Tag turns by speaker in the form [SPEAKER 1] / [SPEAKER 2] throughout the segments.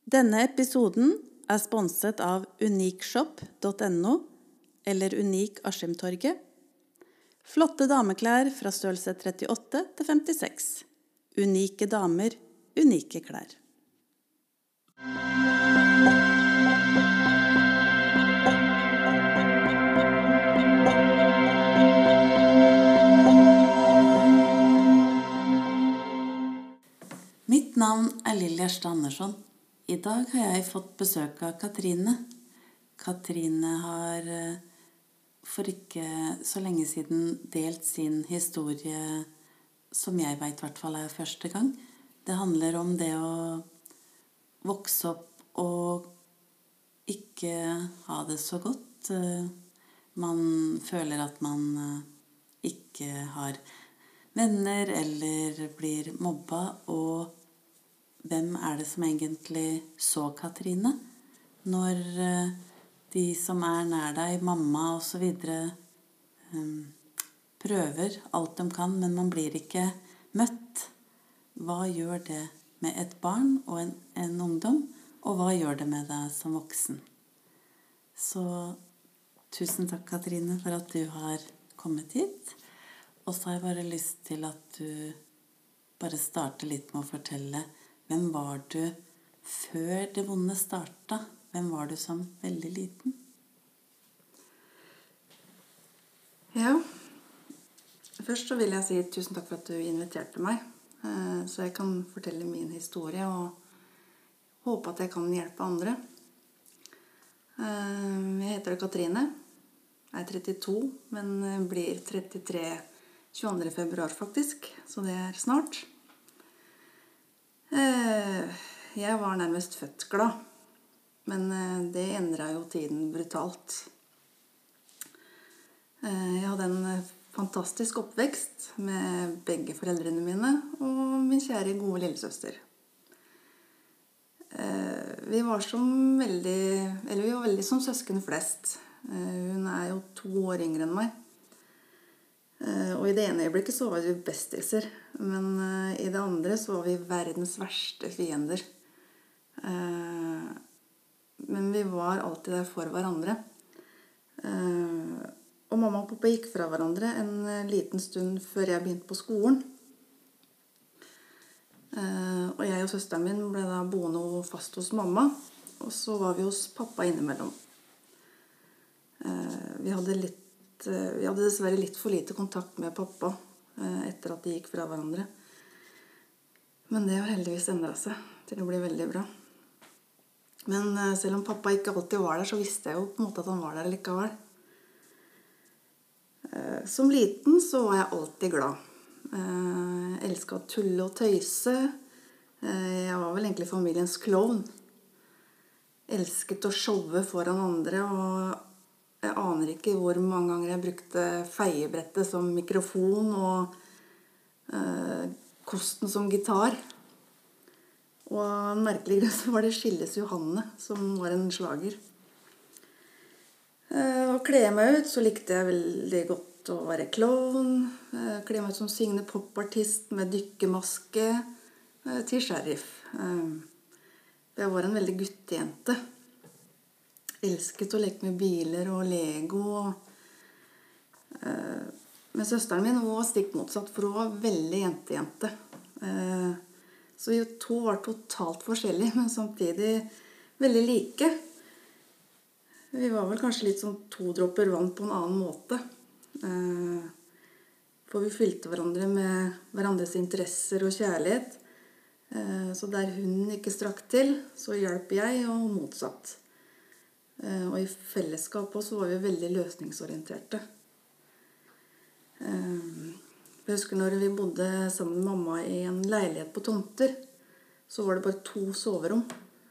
[SPEAKER 1] Denne episoden sponset av unikshop.no eller Unik Askimtorget. Flotte dameklær fra størrelse 38 til 56. Unike damer, unike klær. Mitt navn Lilly Gjerstad Andersson. I dag har jeg fått besøk av Katrine. Katrine har for ikke så lenge siden delt sin historie, som jeg vet i hvert fall første gang. Det handler om det å vokse opp og ikke ha det så godt. Man føler at man ikke har venner eller blir mobba, og hvem det som egentlig så Katrine? Når de som nær deg, mamma og så videre, prøver alt de kan, men man blir ikke møtt. Hva gjør det med et barn og en ungdom, og hva gjør det med deg som voksen? Så tusen takk, Katrine, for at du har kommet hit. Og så har jeg bare lyst til at du bare starter litt med å fortelle hvem var du før det vonde startet? Hvem var du som veldig liten?
[SPEAKER 2] Ja, først så vil jeg si tusen takk for at du inviterte meg, så jeg kan fortelle min historie og håpe at jeg kan hjelpe andre. Jeg heter Katrine, jeg 32, men blir 33 22. februar faktisk, så det snart. Jeg var nærmest født glad, men det endret jo tiden brutalt. Jeg hadde en fantastisk oppvekst med begge foreldrene mine og min kjære gode lillesøster. Vi var veldig som søsken flest. Hun jo 2 år yngre enn meg. Og i det ene øyeblikket så var vi bestiser, men i det andre så var vi verdens verste fiender. Men vi var alltid der for hverandre. Og mamma og pappa gikk fra hverandre en liten stund før jeg begynte på skolen. Og jeg og søsteren min ble da boende fast hos mamma, og så var vi hos pappa innimellom. Vi hadde dessverre litt for lite kontakt med pappa etter at de gikk fra hverandre. Men det har heldigvis endret seg til å bli veldig bra. Men selv om pappa ikke alltid var der, så visste jeg jo på en måte at han var der likevel. Som liten så var jeg alltid glad. Jeg elsket å tulle og tøyse. Jeg var vel egentlig familiens klovn. Elsket å showe foran andre, og jeg aner ikke hvor mange ganger jeg brukte feiebrettet som mikrofon og kosten som gitar. Og merkelig grunn så var det Skilles Johanne som var en slager. Å kle meg ut så likte jeg veldig godt å være klovn. Kle meg ut som syngende popartist med dykkemaske til sheriff. Jeg var en veldig guttejente. Elsket å leke med biler og Lego. Men søsteren min var stikk motsatt, for hun var veldig jente. Så vi to var totalt forskjellige, men samtidig veldig like. Vi var vel kanskje litt som 2 dråper vann på en annen måte. For vi fylte hverandre med hverandres interesser og kjærlighet. Så der hun ikke strakk til, så hjalp jeg, og motsatt. Og i fellesskap også var vi veldig løsningsorienterte. Jeg husker når vi bodde sammen med mamma i en leilighet på tomter, så var det bare 2 soverom.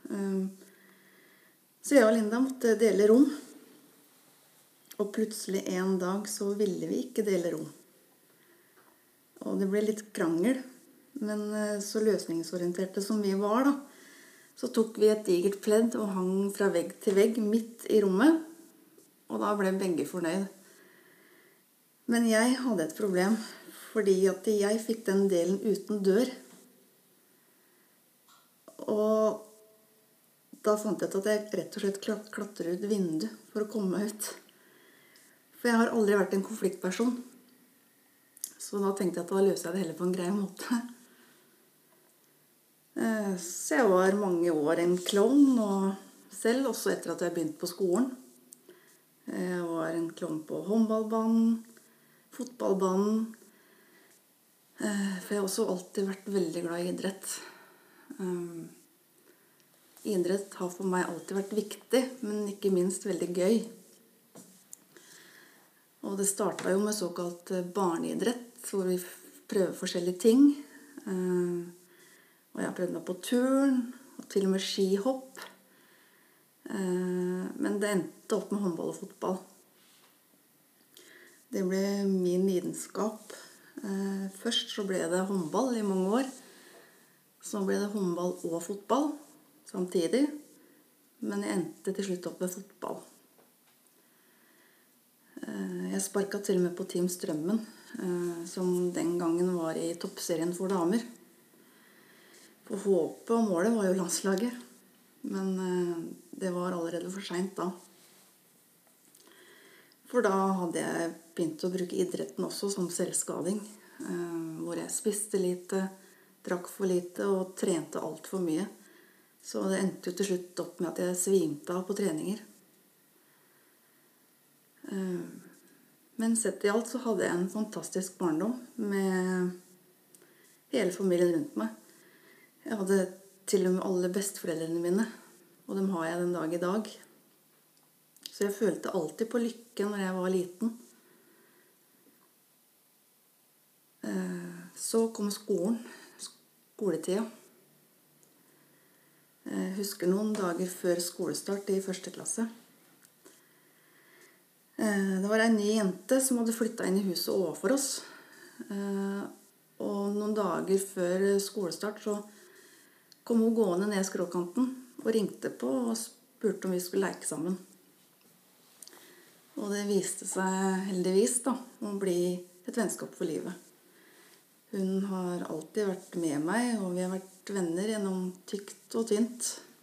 [SPEAKER 2] Så jeg og Linda måtte dele rom. Og plutselig en dag så ville vi ikke dele rom. Og det ble litt krangel, men så løsningsorienterte som vi var da, så tok vi et digert pledd og hang fra vegg til vegg midt i rommet, og da ble begge fornøyd. Men jeg hadde et problem, fordi at jeg fikk den delen uten dør. Og da fant jeg ut at jeg rett og slett klatrer ut vinduet for å komme meg ut. For jeg har aldri vært en konfliktperson. Så da tenkte jeg at da løser jeg det heller på en grei måte. Så jeg var mange år en klovn, og selv også etter at jeg begynte på skolen. Jeg var en klovn på håndballbanen, fotballbanen. For jeg har også alltid vært veldig glad i idrett. Idrett har for meg alltid vært viktig, men ikke minst veldig gøy. Og det startet jo med såkalt barneidrett, hvor vi prøver forskjellige ting. Og jeg har prøvd meg på turn, og til og med skihopp. Men det endte opp med håndball og fotball. Det ble min lidenskap. Først så ble det håndball i mange år. Så ble det håndball og fotball samtidig. Men jeg endte til slutt opp med fotball. Jeg sparket til og med på Team Strømmen, som den gangen var i toppserien for damer. For håpet og målet var jo landslaget. Men det var allerede for sent da. For da hadde jeg begynt å bruke idretten også som selvskading. Hvor jeg spiste lite, drakk for lite og trente alt for mye. Så det endte jo til slutt opp med at jeg svimte av på treninger. Men sett i alt så hadde jeg en fantastisk barndom med hele familien rundt meg. Jeg hadde til og med alle besteforeldrene mine, og dem har jeg den dag i dag. Så jeg følte alltid på lykke når jeg var liten. Så kom skoletida. Jeg husker noen dager før skolestart i 1. klasse. Det var en ny jente som hadde flyttet inn i huset overfor oss. Og noen dager før skolestart så kom hun gående ned skråkanten og ringte på og spurte om vi skulle leke sammen. Og det viste seg heldigvis da, å bli et vennskap for livet. Hun har alltid vært med meg, og vi har vært venner gjennom tykt og tynt.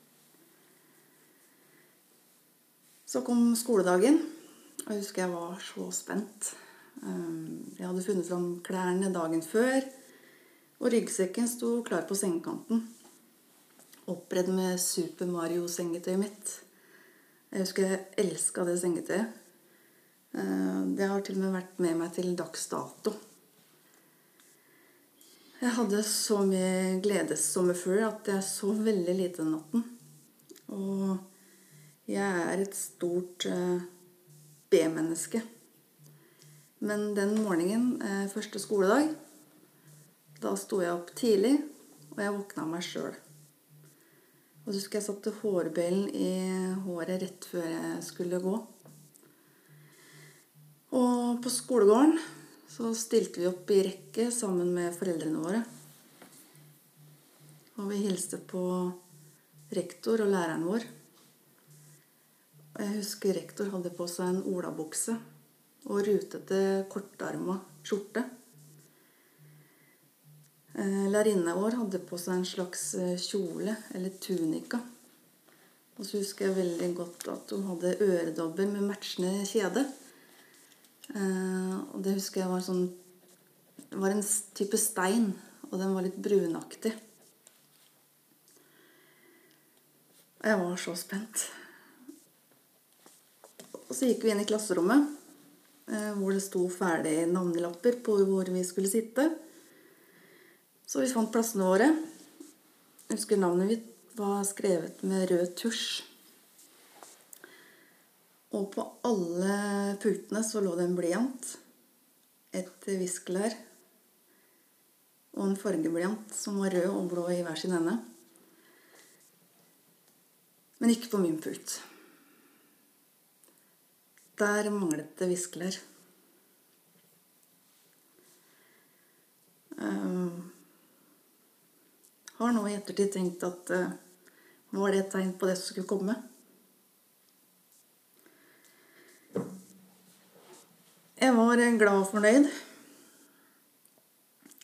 [SPEAKER 2] Så kom skoledagen, og jeg husker jeg var så spent. Jeg hadde funnet fram klærne dagen før, og ryggsekken sto klar på sengekanten. Oppredd med Super Mario-sengetøyet mitt. Jeg husker jeg elsket det sengetøyet. Det har til og med vært med meg til dags dato. Jeg hadde så mye gledessommerfugl at jeg så veldig lite den natten. Og jeg er et stort B-menneske. Men den morgenen, første skoledag, da sto jeg opp tidlig, og jeg våkna meg selv. Og så husker jeg satte hårbøylen i håret rett før jeg skulle gå. Og på skolegården så stilte vi opp i rekke sammen med foreldrene våre. Og vi hilste på rektor og læreren vår. Og jeg husker rektor hadde på seg en olabukse og rutete kortarmet skjorte. Lærerinnen vår hadde på seg en slags kjole eller tunika. Og så husker jeg veldig godt at hun hadde øredobber med matchende kjede. Og det husker jeg var en type stein, og den var litt brunaktig. Og jeg var så spent. Og så gikk vi inn i klasserommet, hvor det sto ferdige navnelapper på hvor vi skulle sitte. Så vi fant plassene våre. Jeg husker navnet mitt var skrevet med rød tusj. Og på alle pultene så lå det en blyant, et viskelær og en fargeblyant som var rød og blå i hver sin ende. Men ikke på min pult. Der manglet det viskelær. Har nå i ettertid tenkt at var det et tegn på det som skulle komme? Jeg var glad og fornøyd.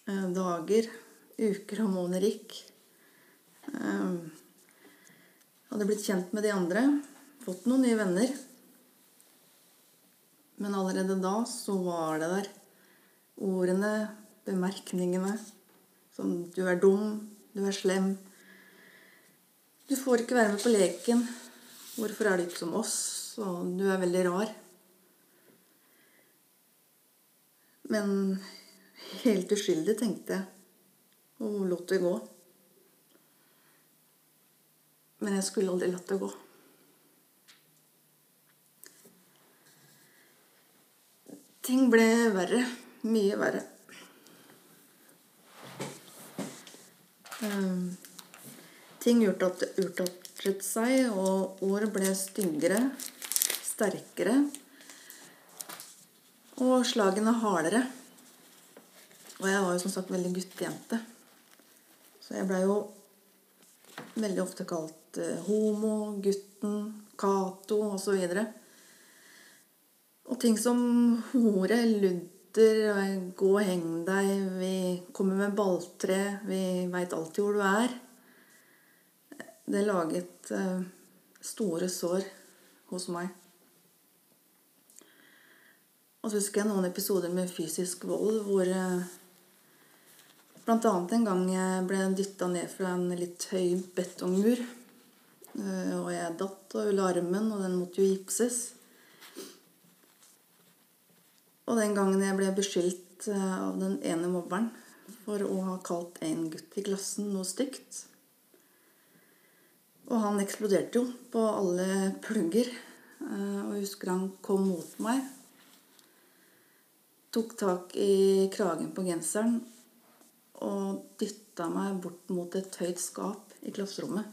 [SPEAKER 2] Dager, uker og måneder gikk. Hadde blitt kjent med de andre, fått noen nye venner. Men allerede da så var det der. Ordene, bemerkningene, som du er dum, du er slem. Du får ikke være med på leken. Hvorfor er du ikke som oss? Og du er veldig rar. Men helt uskyldig tenkte jeg, og lot det gå. Men jeg skulle aldri latt det gå. Ting ble verre, mye verre. Ting utartet seg, og ord ble styggere, sterkere, og slagene hardere. Og jeg var jo som sagt veldig guttejente. Så jeg ble jo veldig ofte kalt homo, gutten, Kato og så videre. Og ting som hore, ludder, gå og heng deg, vi kommer med balltre, vi vet alltid hvor du er. Det laget store sår hos meg. Og så husker jeg noen episoder med fysisk vold, hvor blant annet en gang jeg ble dyttet ned fra en litt høy betongmur, og jeg datt og ødela armen, og den måtte jo gipses. Og den gangen jeg ble beskyldt av den ene mobberen for å ha kalt en gutt i klassen noe stygt. Og han eksploderte jo på alle plugger, og jeg husker han kom mot meg, tok tak i kragen på genseren og dyttet meg bort mot et høyt skap i klasserommet.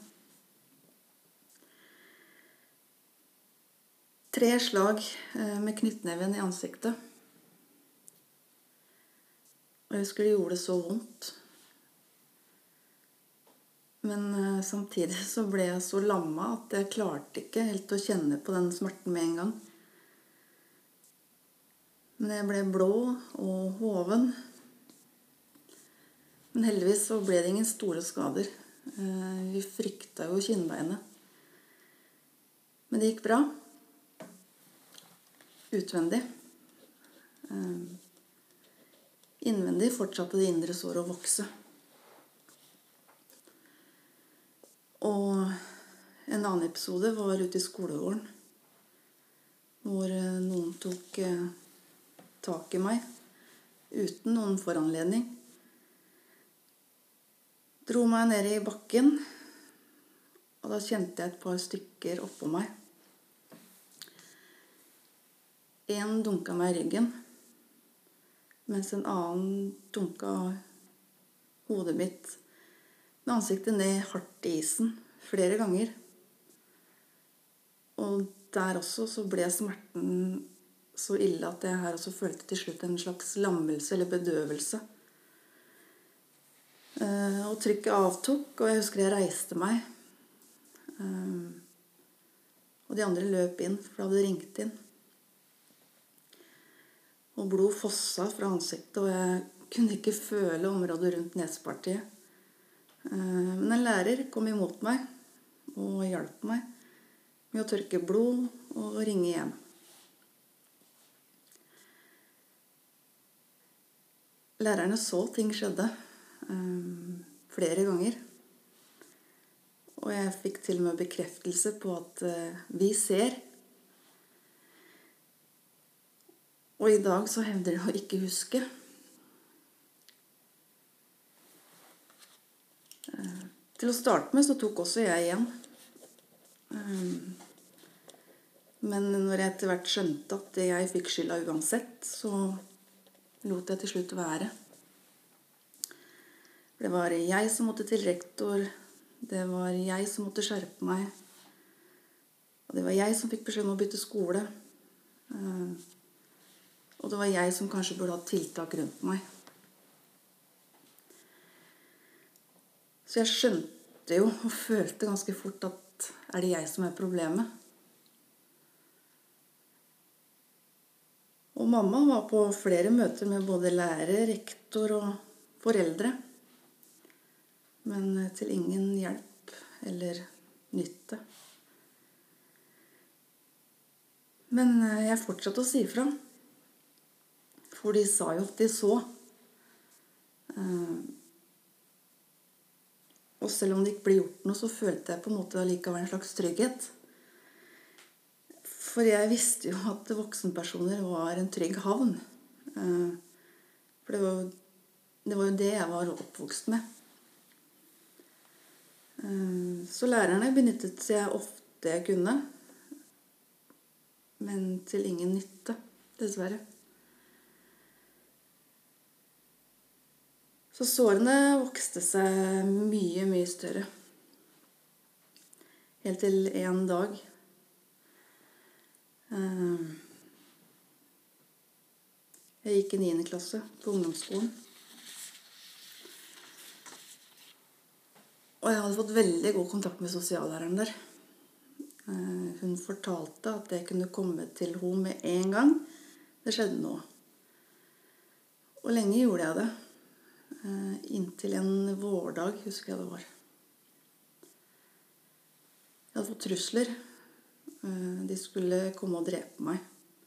[SPEAKER 2] 3 slag med knyttneven i ansiktet. Og jeg husker det gjorde det så vondt. Men samtidig så ble jeg så lammet at jeg klarte ikke helt å kjenne på den smerten med en gang. Men jeg ble blå og hoven. Men heldigvis så ble det ingen store skader. Vi fryktet jo kinnbeinet. Men det gikk bra. Utvendig. Innvendig fortsatte det indre såret å vokse. Og en annen episode var ute i skolegården, hvor noen tok tak i meg uten noen foranledning. Dro meg ned i bakken, og da kjente jeg et par stykker oppå meg. En dunket meg i ryggen, mens en annen dunket hodet mitt med ansiktet ned hardt i isen flere ganger. Og der også så ble smerten så ille at jeg her også følte til slutt en slags lammelse eller bedøvelse. Og trykket avtok, og jeg husker jeg reiste meg. Og de andre løp inn, for da hadde det ringt inn. Og blod fossa fra ansiktet, og jeg kunne ikke føle området rundt nesepartiet. Men en lærer kom imot meg og hjalp meg med å tørke blod og ringe hjem. Lærerne så ting skjedde flere ganger. Og jeg fikk til og med bekreftelse på at vi ser. Og i dag så hevder de å ikke huske. Til å starte med så tok også jeg igjen. Men når jeg etter hvert skjønte at jeg fikk skylda uansett, så lot jeg til slutt være. Det var jeg som måtte til rektor, det var jeg som måtte skjerpe meg, og det var jeg som fikk beskjed om å bytte skole, og det var jeg som kanskje burde ha tiltak rundt meg. Så jeg skjønte jo og følte ganske fort at er det jeg som er problemet? Og mamma var på flere møter med både lærer, rektor og foreldre. Men til ingen hjelp eller nytte. Men jeg fortsatte å si fra. For de sa jo at de så. Og selv om det ikke ble gjort noe, så følte jeg på en måte allikevel en slags trygghet. For jeg visste jo at voksenpersoner var en trygg havn. For det var jo det jeg var oppvokst med. Så lærerne benyttet seg ofte jeg kunne. Men til ingen nytte, dessverre. Så sårene vokste seg mye, mye større. Helt til en dag. Jeg gikk i 9. klasse på ungdomsskolen. Og jeg hadde fått veldig god kontakt med sosiallæreren der. Hun fortalte at jeg kunne komme til henne med en gang det skjedde noe. Og lenge gjorde jeg det. Inntil en vårdag, husker jeg det var. Jeg hadde fått trusler. De skulle komme og drepe meg.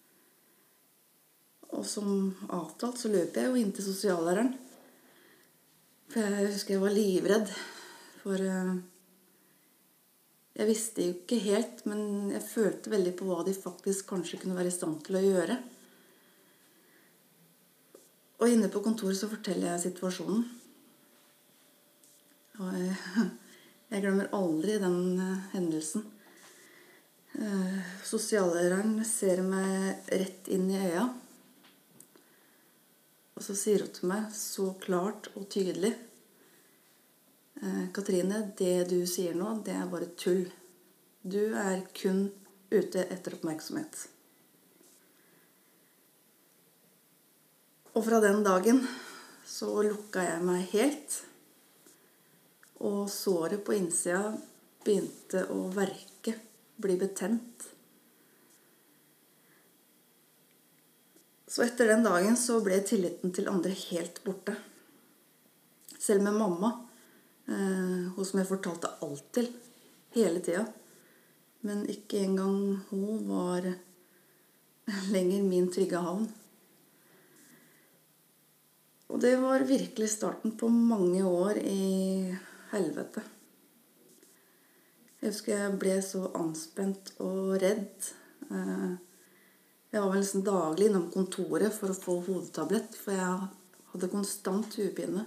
[SPEAKER 2] Og som avtalt så løp jeg jo inn til sosiallæreren. For jeg husker jeg var livredd. For jeg visste jo ikke helt, men jeg følte veldig på hva de faktisk kanskje kunne være i stand til å gjøre. Og inne på kontoret så forteller jeg situasjonen. Og jeg glemmer aldri den hendelsen. Sosiallæreren ser meg rett inn i øya. Og så sier hun til meg så klart og tydelig: Katrine, det du sier nå, det er bare tull. Du er kun ute etter oppmerksomhet. Og fra den dagen så lukket jeg meg helt, og såret på innsida begynte å verke, bli betent. Så etter den dagen så ble tilliten til andre helt borte. Selv med mamma, hun som jeg fortalte alt til, hele tida. Men ikke engang hun var lenger min trygge havn. Og det var virkelig starten på mange år i helvete. Jeg husker jeg ble så anspent og redd. Jeg var vel nesten daglig innom kontoret for å få hodetablett, for jeg hadde konstant hodepine.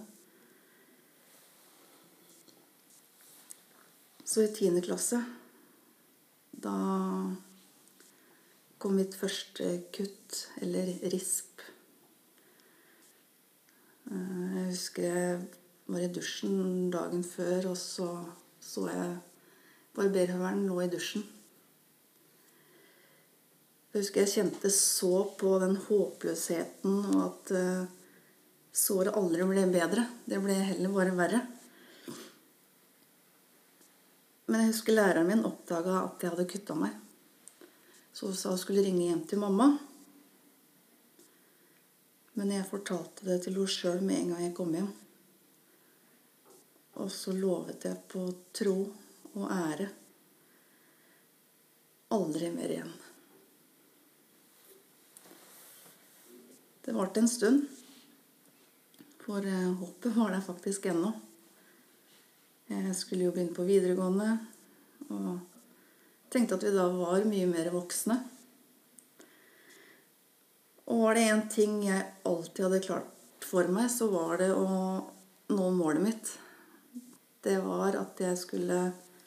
[SPEAKER 2] Så i 10. klasse, da kom mitt første kutt, eller risp. Jeg husker jeg var i dusjen dagen før, og så jeg barberhøvelen lå i dusjen. Jeg husker jeg kjente så på den håpløsheten, og at såret aldri ble bedre. Det ble heller bare verre. Men jeg husker læreren min oppdaget at jeg hadde kuttet meg. Så hun sa hun skulle ringe hjem til mamma. Men jeg fortalte det til henne selv med en gang jeg kom hjem. Og så lovet jeg på tro og ære aldri mer igjen. Det varte en stund, for håpet var der faktisk ennå. Jeg skulle jo begynne på videregående, og tenkte at vi da var mye mer voksne. Og var det en ting jeg alltid hadde klart for meg, så var det å nå målet mitt. Det var at jeg skulle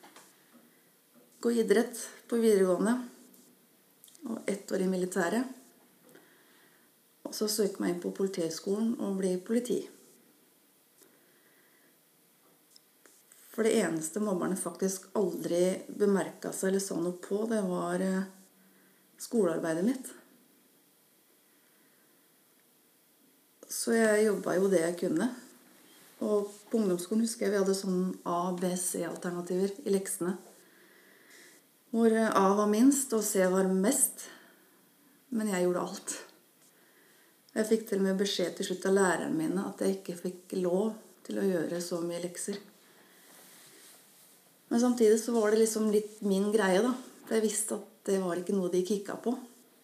[SPEAKER 2] gå idrett på videregående, og 1 år i militæret. Og så søke meg inn på Politihøgskolen og bli politi. For det eneste mobberne faktisk aldri bemerket seg eller sa noe på, det var skolearbeidet mitt. Så jeg jobbet jo det jeg kunne. Og på ungdomsskolen husker jeg vi hadde sånn A, B, C-alternativer i leksene. Hvor A var minst og C var mest. Men jeg gjorde alt. Jeg fikk til og med beskjed til slutt av læreren mine at jeg ikke fikk lov til å gjøre så mye lekser. Men samtidig så var det liksom litt min greie da. For jeg visste at det var ikke noe de kikket på.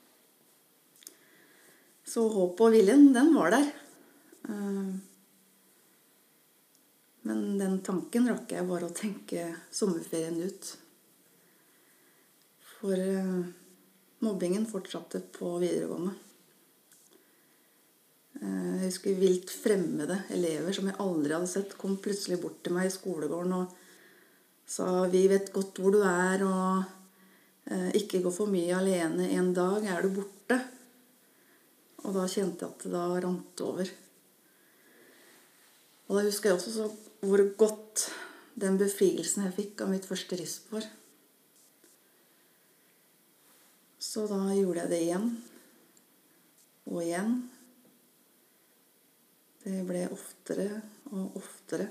[SPEAKER 2] Så håpet og viljen, den var der. Men den tanken rakk jeg bare å tenke sommerferien ut. For mobbingen fortsatte på videregående. Jeg husker vilt fremmede elever som jeg aldri hadde sett, kom plutselig bort til meg i skolegården og sa, vi vet godt hvor du er, og ikke gå for mye alene, en dag er du borte. Og da kjente jeg at det da rant over. Og da husker jeg også så hvor godt den befrielsen jeg fikk av mitt første risspår. Så da gjorde jeg det igjen. Og igjen. Det ble oftere og oftere.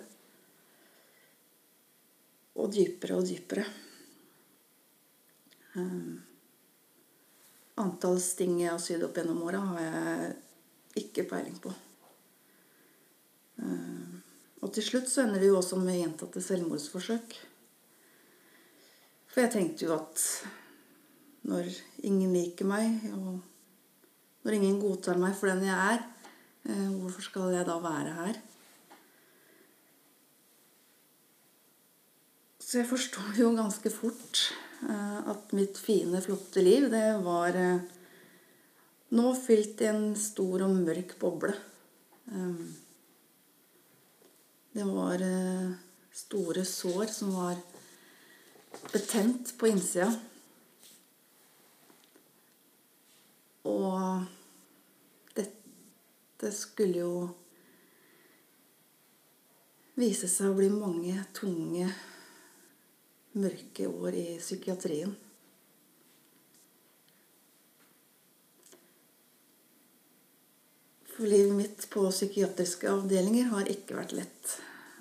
[SPEAKER 2] Og dypere og dypere. Antall sting jeg har sydd opp gjennom året har jeg ikke peiling på. Og til slutt så ender det jo også med gjentatte selvmordsforsøk. For jeg tenkte jo at når ingen liker meg, og når ingen godtar meg for den jeg er, hvorfor skal jeg da være her? Så jeg forstod jo ganske fort at mitt fine, flotte liv, det var nå fylt i en stor og mørk boble. Det var store sår som var betent på innsida. Og dette skulle jo vise seg å bli mange tunge, mørke år i psykiatrien. For livet mitt på psykiatriske avdelinger har ikke vært lett.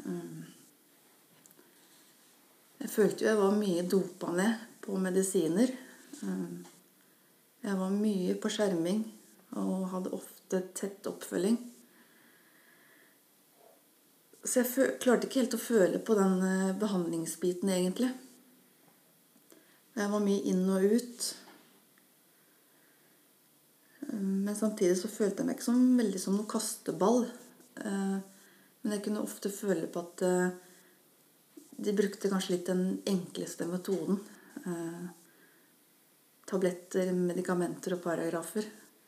[SPEAKER 2] Jeg følte jo jeg var mye dopet ned på medisiner. Jeg var mye på skjerming og hadde ofte tett oppfølging. Så jeg klarte ikke helt å føle på den behandlingsbiten egentlig. Jeg var mye inn og ut. Men samtidig så følte jeg meg ikke veldig som noe kasteball. Men jeg kunne ofte føle på at de brukte kanskje litt den enkleste metoden. Tabletter, medikamenter og paragrafer.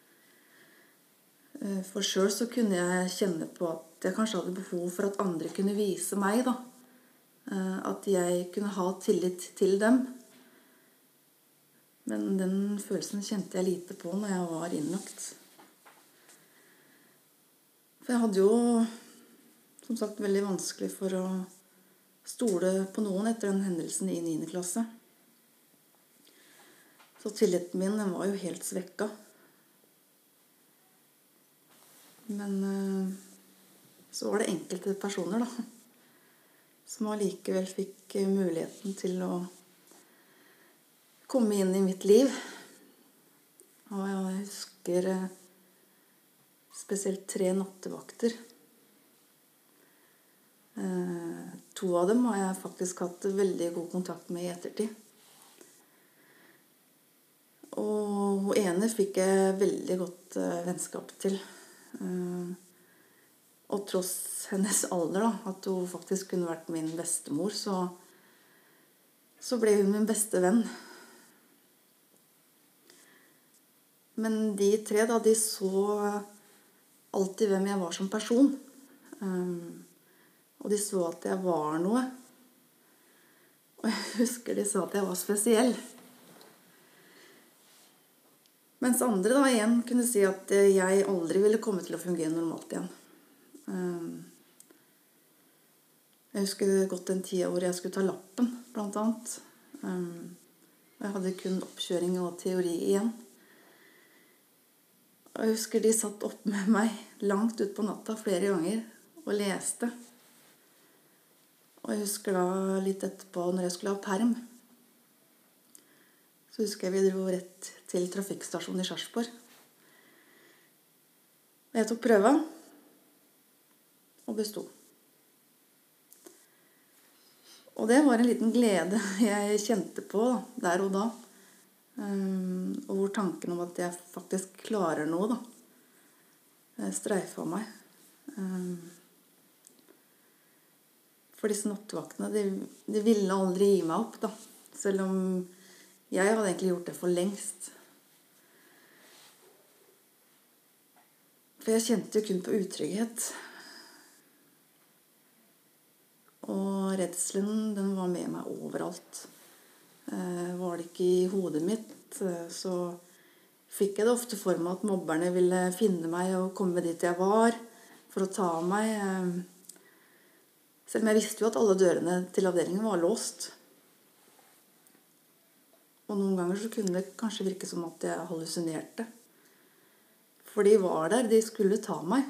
[SPEAKER 2] For selv så kunne jeg kjenne på at jeg kanskje hadde behov for at andre kunne vise meg da. At jeg kunne ha tillit til dem. Men den følelsen kjente jeg lite på når jeg var innlagt. For jeg hadde jo, som sagt, veldig vanskelig for å stole på noen etter den hendelsen i 9. klasse. Så tilliten min, den var jo helt svekka. Men så var det enkelte personer da, som allikevel fikk muligheten til å komme inn i mitt liv. Og jeg husker spesielt 3 nattevakter. 2 av dem har jeg faktisk hatt veldig god kontakt med i ettertid. Og hun ene fikk jeg veldig godt vennskap til. Og tross hennes alder da, at hun faktisk kunne vært min bestemor, så ble hun min beste venn. Men de 3 da, de så alltid hvem jeg var som person. Og de så at jeg var noe. Og jeg husker de sa at jeg var spesiell. Mens andre da igjen kunne si at jeg aldri ville komme til å fungere normalt igjen. Jeg husker godt den tiden hvor jeg skulle ta lappen, blant annet. Jeg hadde kun oppkjøring og teori igjen. Og jeg husker de satt opp med meg langt ut på natta flere ganger og leste. Og jeg husker da litt etterpå når jeg skulle ha perm. Så husker jeg vi dro rett til trafikkstasjonen i Sarpsborg. Og jeg tok prøva og bestod. Og det var en liten glede jeg kjente på der og da. Og hvor tanken om at jeg faktisk klarer noe da, streifet meg. For disse nattvaktene, de ville aldri gi meg opp da. Selv om jeg hadde egentlig gjort det for lengst. For jeg kjente jo kun på utrygghet. Og redselen, den var med meg overalt. Var det ikke i hodet mitt, så fikk jeg det ofte for meg at mobberne ville finne meg og komme dit jeg var for å ta meg. Selv om jeg visste jo at alle dørene til avdelingen var låst. Og noen ganger så kunne det kanskje virke som at jeg hallusinerte. For de var der, de skulle ta meg.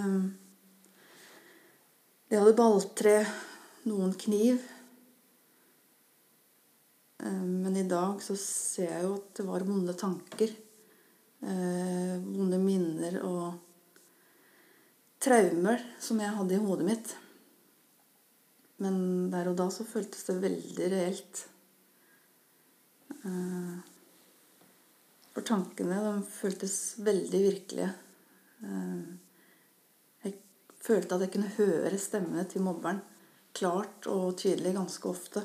[SPEAKER 2] De hadde balltre, noen kniv. Men i dag så ser jeg jo at det var vonde tanker, vonde minner og traumer som jeg hadde i hodet mitt. Men der og da så føltes det veldig reelt. For tankene, de føltes veldig virkelige. Jeg følte at jeg kunne høre stemmene til mobberen klart og tydelig ganske ofte.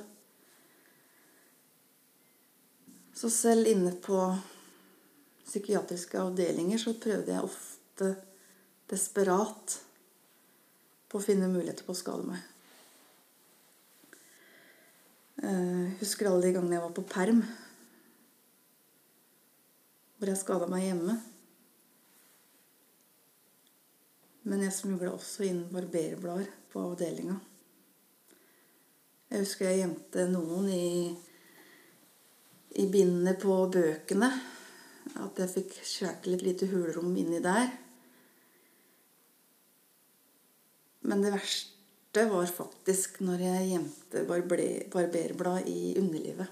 [SPEAKER 2] Så selv inne på psykiatriske avdelinger så prøvde jeg ofte desperat på å finne muligheter på å skade meg. Husker alle de gangene jeg var på perm, hvor jeg skadet meg hjemme. Men jeg smuglet også inn barberblader på avdelingen. Jeg husker jeg gjemte noen i bindene på bøkene. At jeg fikk skjært litt lite hulrom inni der. Men det verste var faktisk når jeg gjemte barberblad i underlivet.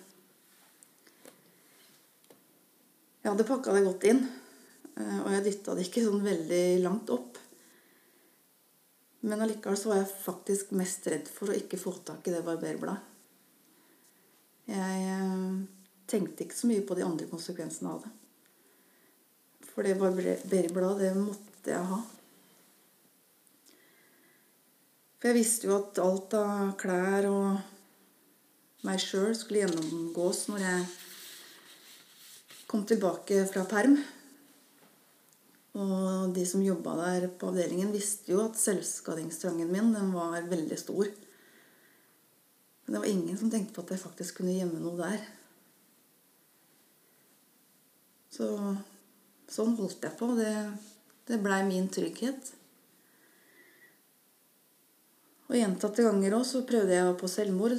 [SPEAKER 2] Jeg hadde pakket det godt inn, og jeg dyttet det ikke sånn veldig langt opp. Men allikevel så var jeg faktisk mest redd for å ikke få tak i det barberbladet. Jeg tenkte ikke så mye på de andre konsekvensene av det. For det barberbladet, det måtte jeg ha. For jeg visste jo at alt av klær og meg selv skulle gjennomgås når jeg kom tilbake fra perm. Og de som jobbet der på avdelingen visste jo at selvskadingstrangen min, den var veldig stor. Men det var ingen som tenkte på at jeg faktisk kunne gjemme noe der. Sånn holdt jeg på. Det ble min trygghet. Og gjentatte ganger også så prøvde jeg på selvmord.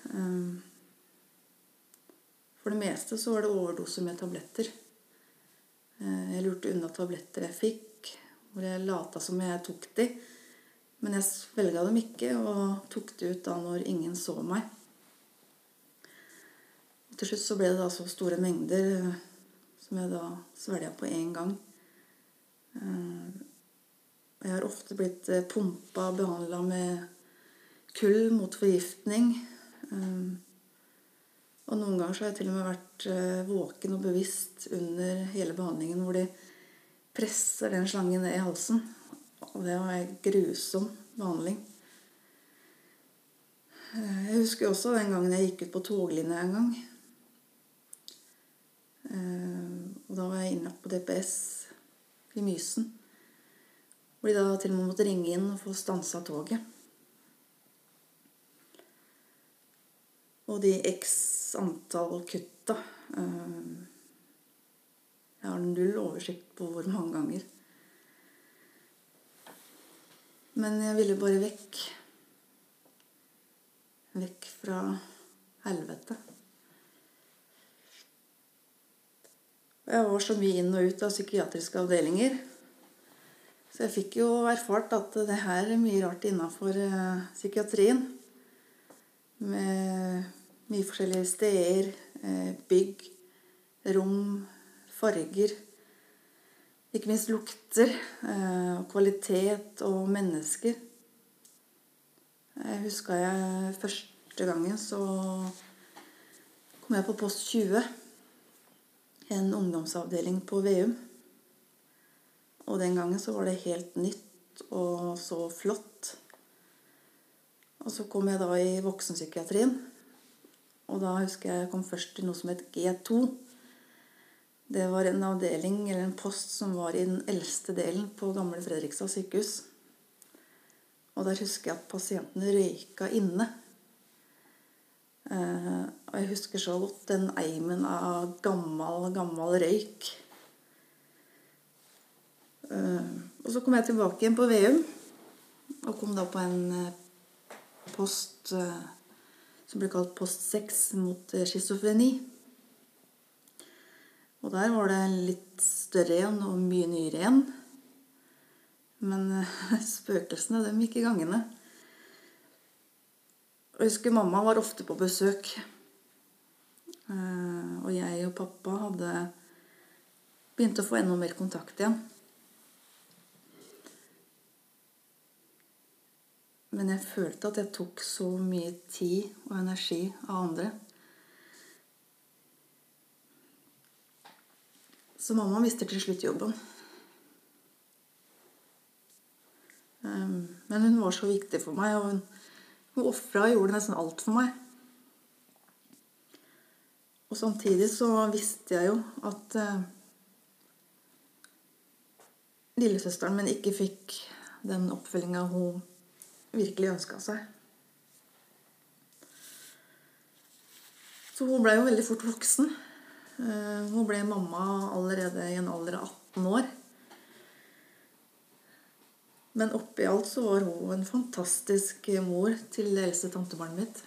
[SPEAKER 2] For det meste så var det overdose med tabletter. Jeg lurte unna tabletter jeg fikk, hvor jeg lata som jeg tok de. Men jeg svelget dem ikke, og tok det ut da når ingen så meg. Og til slutt så ble det da så store mengder som jeg da svelget på en gang. Jeg har ofte blitt pumpet og behandlet med kull mot forgiftning. Og noen ganger så har jeg til og med vært våken og bevisst under hele behandlingen, hvor de presser den slangen ned i halsen. Og det var en grusom behandling. Jeg husker også den gangen jeg gikk ut på toglinja en gang. Og da var jeg innlagt på DPS i Mysen, hvor de da til og med måtte ringe inn og få stanset toget. Og de antall kutta, jeg har null oversikt på hvor mange ganger. Men jeg ville bare vekk. Vekk fra helvete. Jeg var så mye inn og ut av psykiatriske avdelinger. Så jeg fikk jo erfart at det her er mye rart innenfor psykiatrien. Med mye forskjellige steder, bygg, rom, farger, ikke minst lukter, kvalitet og mennesker. Jeg husker jeg første gangen så kom jeg på post 20, en ungdomsavdeling på Veum. Og den gangen så var det helt nytt og så flott. Og så kom jeg da i voksenpsykiatrien. Og da husker jeg kom først til noe som het G2. Det var en avdeling eller en post som var i den eldste delen på gamle Fredrikstad sykehus. Og der husker jeg at pasientene røyka inne. Og jeg husker så godt den eimen av gammel røyk. Og så kom jeg tilbake igjen på Veum, og kom da på en post som ble kalt post 6 mot schizofreni. Og der var det litt større igjen og mye nyere igjen. Men spøkelsene, dem gikk i gangene. Og jeg husker mamma var ofte på besøk. Og jeg og pappa hadde begynt å få enda mer kontakt igjen. Men jeg følte at jeg tok så mye tid og energi av andre. Så mamma mistet til slutt jobben. Men hun var så viktig for meg, og hun offret og gjorde nesten alt for meg. Og samtidig så visste jeg jo at lillesøsteren min ikke fikk den oppfølgingen hun virkelig ønsket seg. Så hun ble jo veldig fort voksen. Hun ble mamma allerede i en alder av 18 år. Men oppi alt så var hun en fantastisk mor til det eldste tantebarnet mitt.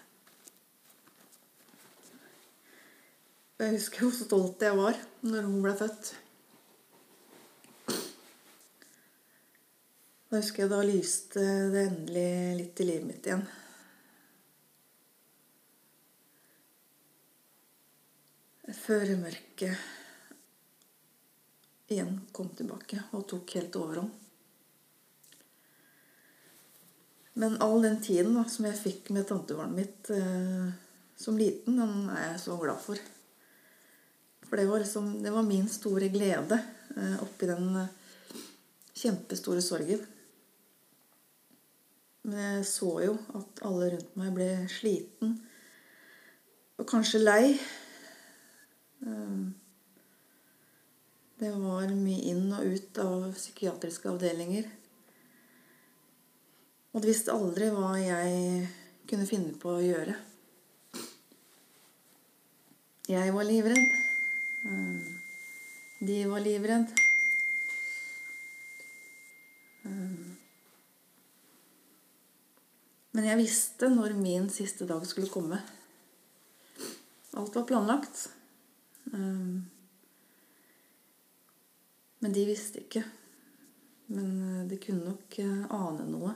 [SPEAKER 2] Jeg husker hvor stolt jeg var når hun ble født. Da husker jeg da lyste det endelig litt i livet mitt igjen. Før mørket igjen kom tilbake og tok helt overhånd. Men all den tiden da, som jeg fikk med tantebarnet mitt som liten, den er jeg så glad for. For det var min store glede oppi den kjempestore sorgen. Men jeg så jo at alle rundt meg ble sliten og kanskje lei. Det var mye inn og ut av psykiatriske avdelinger. Og de visste aldri hva jeg kunne finne på å gjøre. Jeg var livredd. De var livredd. Men jeg visste når min siste dag skulle komme. Alt var planlagt. Men de visste ikke. Men de kunne nok ane noe.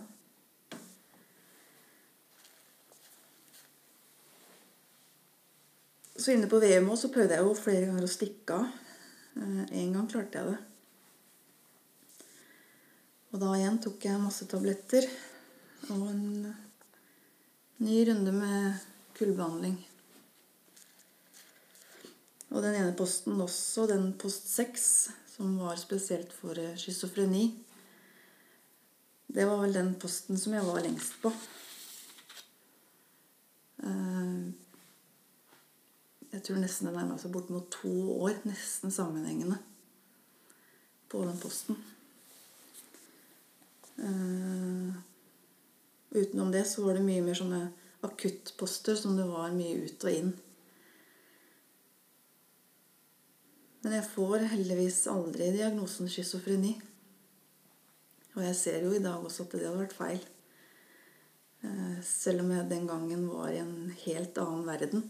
[SPEAKER 2] Så inne på VMO så prøvde jeg jo flere ganger å stikke av. En gang klarte jeg det. Og da igjen tok jeg masse tabletter og en ny runde med kullbehandling. Og den ene posten også, den post 6, som var spesielt for schizofreni, det var vel den posten som jeg var lengst på. Jeg tror nesten det nærmet seg bort mot 2 år, nesten sammenhengende, på den posten. Utenom det så var det mye mer sånne akuttposter som det var mye ut og inn. Men jeg får heldigvis aldri diagnosen schizofreni. Og jeg ser jo i dag også at det hadde vært feil. Selv om jeg den gangen var i en helt annen verden.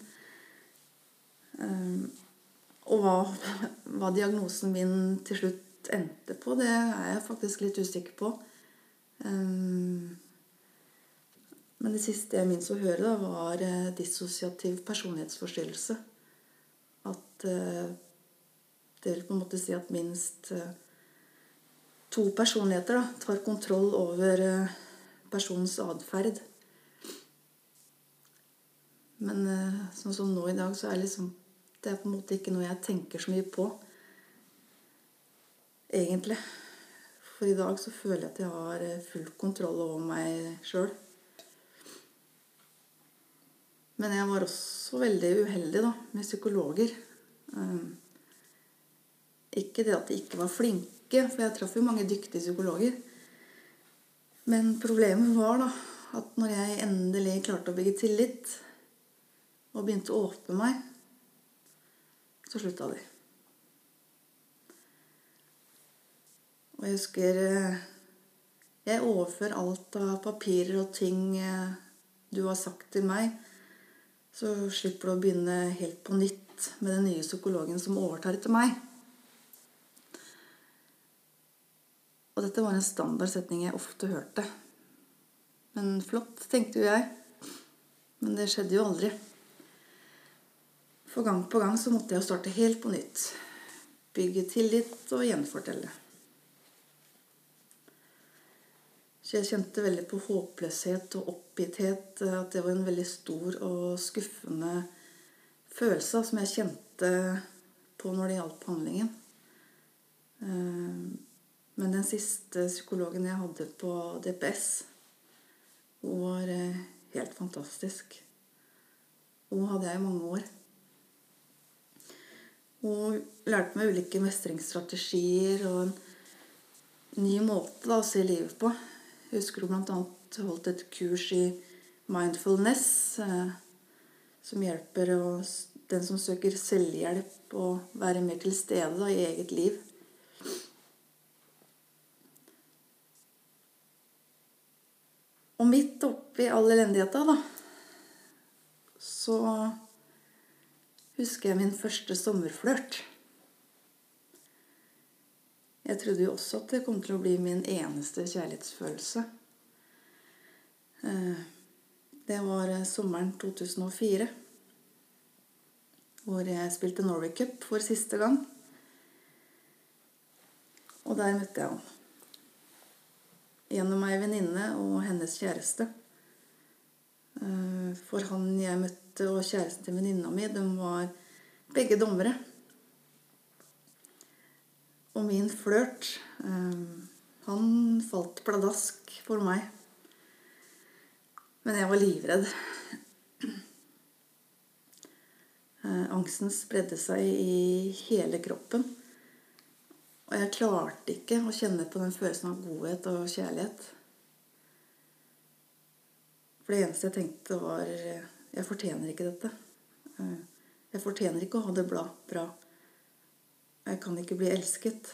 [SPEAKER 2] Og hva diagnosen min til slutt endte på, det er jeg faktisk litt usikker på. Men det siste jeg minns å høre da, var dissosiativ personlighetsforstyrrelse. At det vil på en måte si at minst 2 personligheter da, tar kontroll over personens adferd. Men sånn som nå i dag, så det på en måte ikke noe jeg tenker så mye på. Egentlig. For i dag så føler jeg at jeg har full kontroll over meg selv. Men jeg var også veldig uheldig da, med psykologer. Ikke det at de ikke var flinke, for jeg traff jo mange dyktige psykologer. Men problemet var da, at når jeg endelig klarte å bygge tillit, og begynte å åpne meg, så sluttet de. Og jeg husker, jeg overfører alt av papirer og ting du har sagt til meg, så slipper du å begynne helt på nytt med den nye psykologen som overtar etter meg. Og dette var en standardsetning jeg ofte hørte. Men flott, tenkte jo jeg. Men det skjedde jo aldri. For gang på gang så måtte jeg starte helt på nytt. Bygge tillit og gjenfortelle. Så jeg kjente veldig på håpløshet og oppgitthet, at det var en veldig stor og skuffende følelse som jeg kjente på når det gjaldt handlingen. Men den siste psykologen jeg hadde på DPS, hun var helt fantastisk. Hun hadde jeg i mange år. Hun lærte meg ulike mestringsstrategier og en ny måte da, å se livet på. Jeg husker hun blant annet holdt et kurs i mindfulness, som hjelper den som søker selvhjelp å være mer til stede da, i eget liv. Og midt oppi all elendigheta da, så husker jeg min første sommerflørt. Jeg trodde jo også at det kom til å bli min eneste kjærlighetsfølelse. Det var sommeren 2004, hvor jeg spilte Norway Cup for siste gang. Og der møtte jeg han. Gjennom ei venninne og hennes kjæreste. For han jeg møtte og kjæresten til venninna mi, de var begge dommere. Og min flørt, han falt pladask for meg. Men jeg var livredd. Angsten spredde seg i hele kroppen. Og jeg klarte ikke å kjenne på den følelsen av godhet og kjærlighet. For det eneste jeg tenkte var, jeg fortjener ikke dette. Jeg fortjener ikke å ha det bra. Jeg kan ikke bli elsket.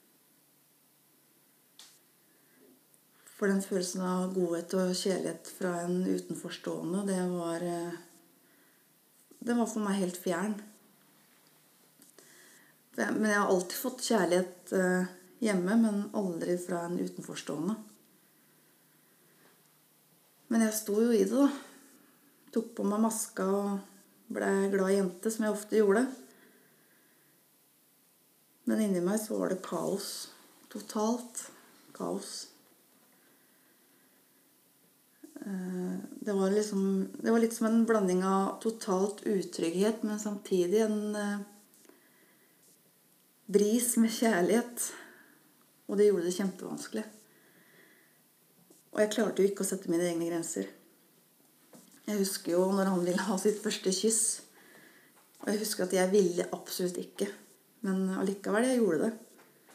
[SPEAKER 2] For den følelsen av godhet og kjærlighet fra en utenforstående, det var for meg helt fjern. Men jeg har alltid fått kjærlighet hjemme, men aldri fra en utenforstående. Men jeg sto jo i det da. Tok på meg maska og ble glad jente, som jeg ofte gjorde. Men inni meg så var det kaos. Totalt kaos. Det var litt som en blanding av totalt utrygghet, men samtidig en bris med kjærlighet. Og det gjorde det kjempevanskelig. Og jeg klarte jo ikke å sette mine egne grenser. Jeg husker jo når han ville ha sitt første kyss. Og jeg husker at jeg ville absolutt ikke. Men allikevel, jeg gjorde det.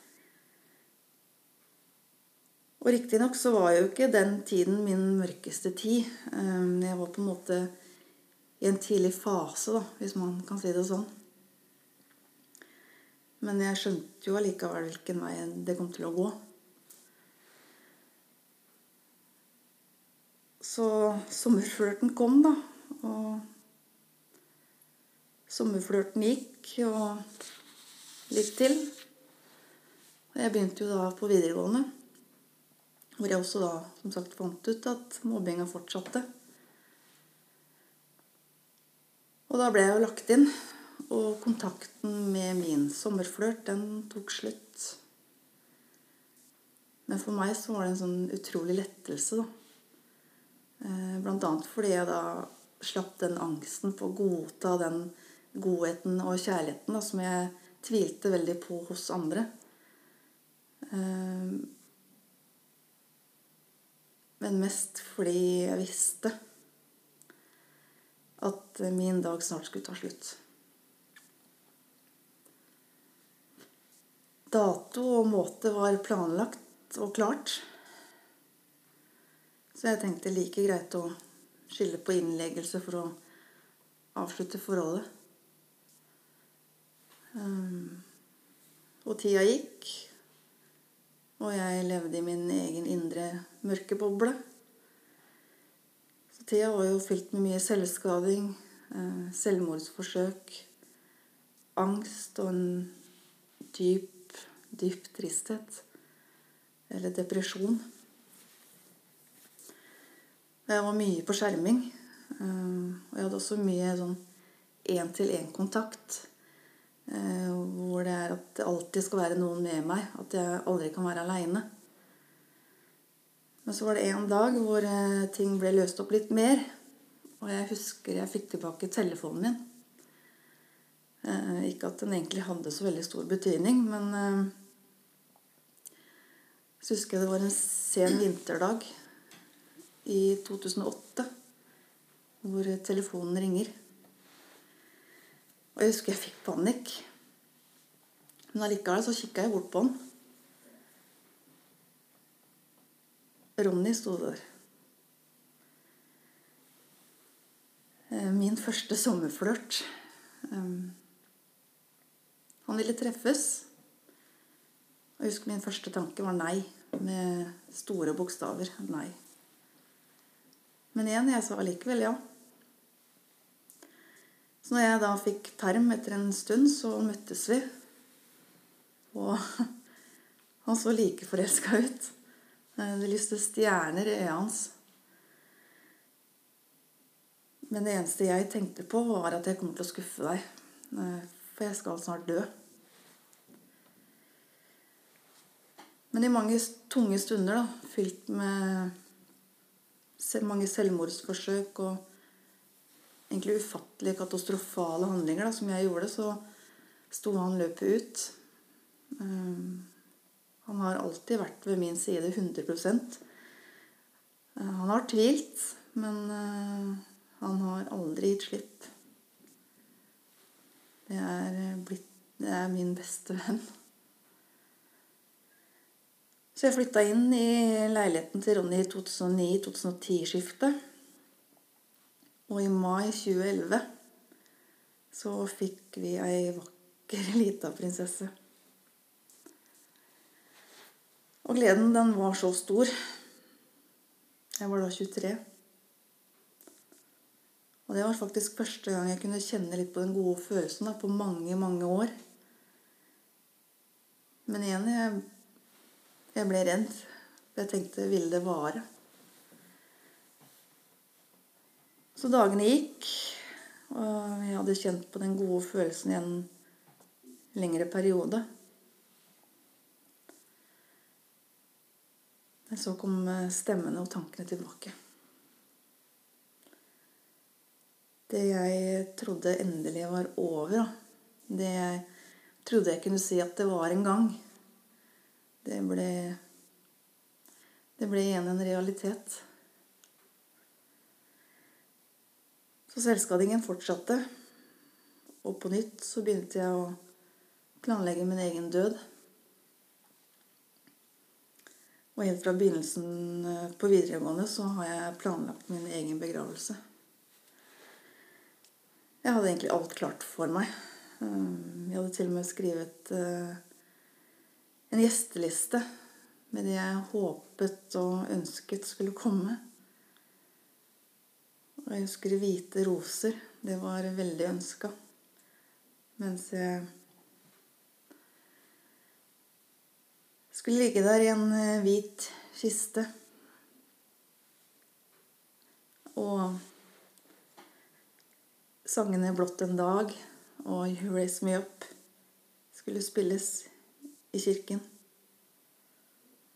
[SPEAKER 2] Og riktig nok så var jo ikke den tiden min mørkeste tid. Jeg var på en måte i en tidlig fase, da, hvis man kan si det sånn. Men jeg skjønte jo allikevel hvilken vei det kom til å gå. Så sommerflørten kom da, og sommerflørten gikk, og litt til. Og jeg begynte jo da på videregående, hvor jeg også da, som sagt, fant ut at mobbingen fortsatte. Og da ble jeg jo lagt inn, og kontakten med min sommerflørt, den tok slutt. Men for meg så var det en sånn utrolig lettelse da. Blant annet fordi jeg da slapp den angsten for å godta den godheten og kjærligheten da, som jeg tvilte veldig på hos andre. Men mest fordi jeg visste at min dag snart skulle ta slutt. Dato og måte var planlagt og klart. Så jeg tenkte like greit å skylde på innleggelse for å avslutte forholdet. Og tida gikk, og jeg levde i min egen indre mørkeboble. Så tida var jo fylt med mye selvskading, selvmordsforsøk, angst og en dyp tristhet, eller depresjon. Jeg var mye på skjerming, og jeg hadde også mye sånn 1-til-1-kontakt, hvor det at det alltid skal være noen med meg, at jeg aldri kan være alene. Men så var det en dag hvor ting ble løst opp litt mer, og jeg husker jeg fikk tilbake telefonen min. Ikke at den egentlig hadde så veldig stor betydning, men så husker jeg det var en sen vinterdag i 2008, hvor telefonen ringer. Og jeg husker jeg fikk panikk. Men allikevel så kikket jeg bort på den. Ronny stod der. Min første sommerflørt. Han ville treffes. Og jeg husker min første tanke var nei, med store bokstaver. Nei. Men igjen, jeg sa allikevel ja. Så når jeg da fikk perm etter en stund, så møttes vi. Og han så like forelsket ut. Det lyste stjerner i øynene hans. Men det eneste jeg tenkte på var at jeg kommer til å skuffe deg. For jeg skal snart dø. Men i mange tunge stunder, da, fylt med mange selvmordsforsøk og egentlig ufattelig katastrofale handlinger da, som jeg gjorde, så sto han løpet ut. Han har alltid vært ved min side 100%. Han har tvilt, men han har aldri gitt slipp. Det er min beste venn. Så jeg flyttet inn i leiligheten til Ronny i 2009-2010-skiftet. Og i mai 2011 så fikk vi ei vakker lita prinsesse. Og gleden, den var så stor. Jeg var da 23. Og det var faktisk første gang jeg kunne kjenne litt på den gode følelsen da, på mange, mange år. Men igjen, jeg ble redd. Jeg tenkte, ville det vare? Så dagene gikk, og jeg hadde kjent på den gode følelsen i en lengre periode. Men så kom stemmene og tankene tilbake. Det jeg trodde endelig var over, det jeg trodde jeg kunne si at det var en gang, det ble igjen en realitet. Så selvskadingen fortsatte, og på nytt så begynte jeg å planlegge min egen død. Og helt fra begynnelsen på videregående så har jeg planlagt min egen begravelse. Jeg hadde egentlig alt klart for meg. Jeg hadde til og med skrevet en gjesteliste med det jeg håpet og ønsket skulle komme. Og jeg husker hvite roser. Det var veldig ønsket. Mens jeg skulle ligge der i en hvit kiste. Og sangene Blått en dag og You Raise Me Up skulle spilles i kirken.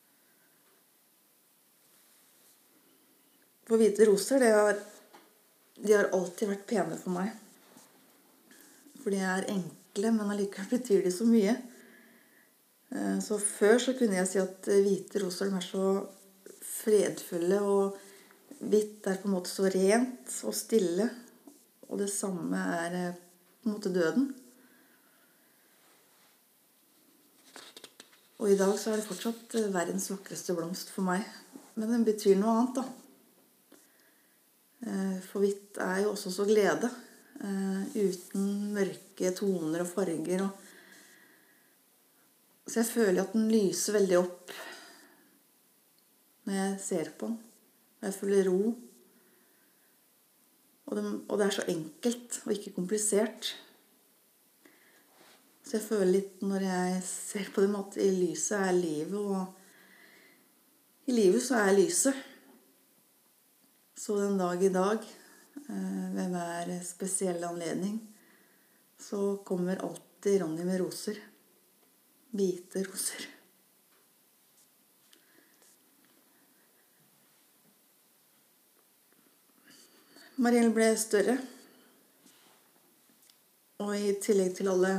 [SPEAKER 2] For hvite roser, det var De har alltid vært pene for meg. For de er enkle, men allikevel betyr de så mye. Så før så kunne jeg si at hvite roser de er så fredfulle, og hvitt er på en måte så rent og stille. Og det samme er på en måte døden. Og i dag så er det fortsatt verdens vakreste blomst for meg. Men den betyr noe annet da. For hvitt er jo også så glede. Uten mørke toner og farger. Så jeg føler at den lyser veldig opp når jeg ser på den. Og jeg føler ro. Og det er så enkelt og ikke komplisert. Så jeg føler litt når jeg ser på dem at i lyset er livet, og i livet så er lyset. Så den dag i dag, ved hver spesiell anledning, så kommer alltid Ronny med roser. Hvite roser. Mariell ble større. Og i tillegg til alle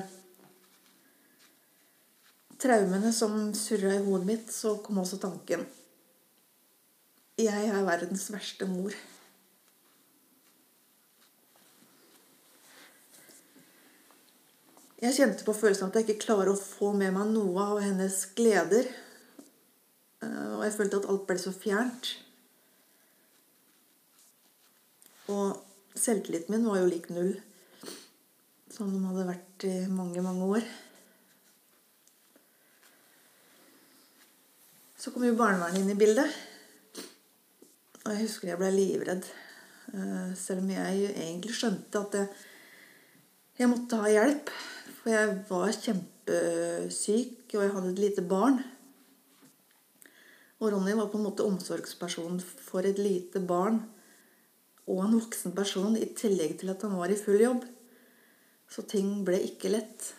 [SPEAKER 2] traumene som surret i hodet mitt, så kom også tanken: jeg er verdens verste mor. Jeg kjente på følelsen at jeg ikke klarer å få med meg noe av hennes gleder. Og jeg følte at alt ble så fjernt. Og selvtilliten min var jo lik null. Som den hadde vært i mange, mange år. Så kom jo barnevernet inn i bildet. Og jeg husker jeg ble livredd. Selv om jeg egentlig skjønte at jeg måtte ha hjelp. For jeg var kjempesyk, og jeg hadde et lite barn. Og Ronny var på en måte omsorgsperson for et lite barn. Og en voksen person, i tillegg til at han var i full jobb. Så ting ble ikke lett.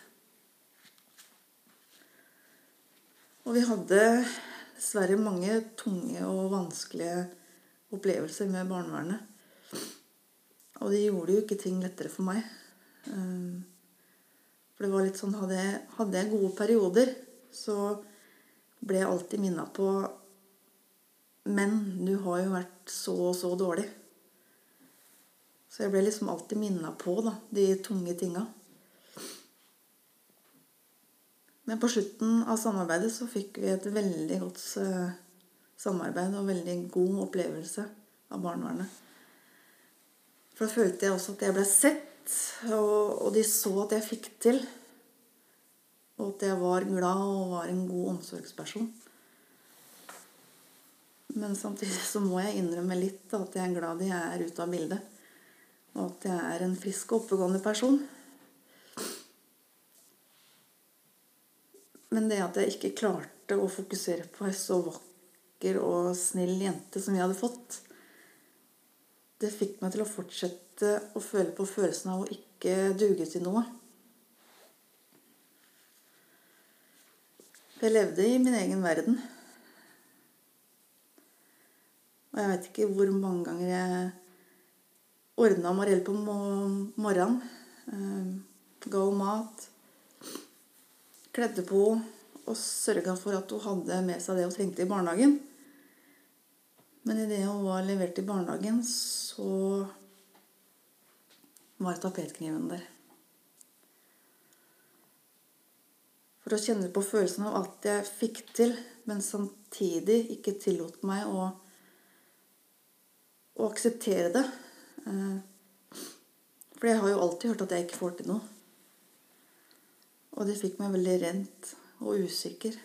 [SPEAKER 2] Og vi hadde dessverre mange tunge og vanskelige opplevelser med barnevernet. Og de gjorde jo ikke ting lettere for meg. For det var litt sånn, hadde jeg gode perioder, så ble jeg alltid minnet på: men du har jo vært så og så dårlig. Så jeg ble liksom alltid minnet på de tunge tingene. Men på slutten av samarbeidet så fikk vi et veldig godt samarbeid og veldig god opplevelse av barnevernet. For da følte jeg også at jeg ble sett, og de så at jeg fikk til. Og at jeg var glad og var en god omsorgsperson. Men samtidig så må jeg innrømme litt at jeg er glad de er ute av bildet. Og at jeg er en frisk og oppegående person. Men det at jeg ikke klarte å fokusere på en så vakker og snill jente som jeg hadde fått, det fikk meg til å fortsette å føle på følelsen av å ikke duge til noe. For jeg levde i min egen verden. Og jeg vet ikke hvor mange ganger jeg ordnet Mariell på morgenen, ga henne mat, kledde på og sørget for at hun hadde med seg det hun trengte i barnehagen. Men i det hun var levert i barnehagen, så var tapetkniven der. For å kjenne på følelsen av at jeg fikk til, men samtidig ikke tillot meg å akseptere det. For jeg har jo alltid hørt at jeg ikke får til noe. Og det fikk meg veldig redd og usikker.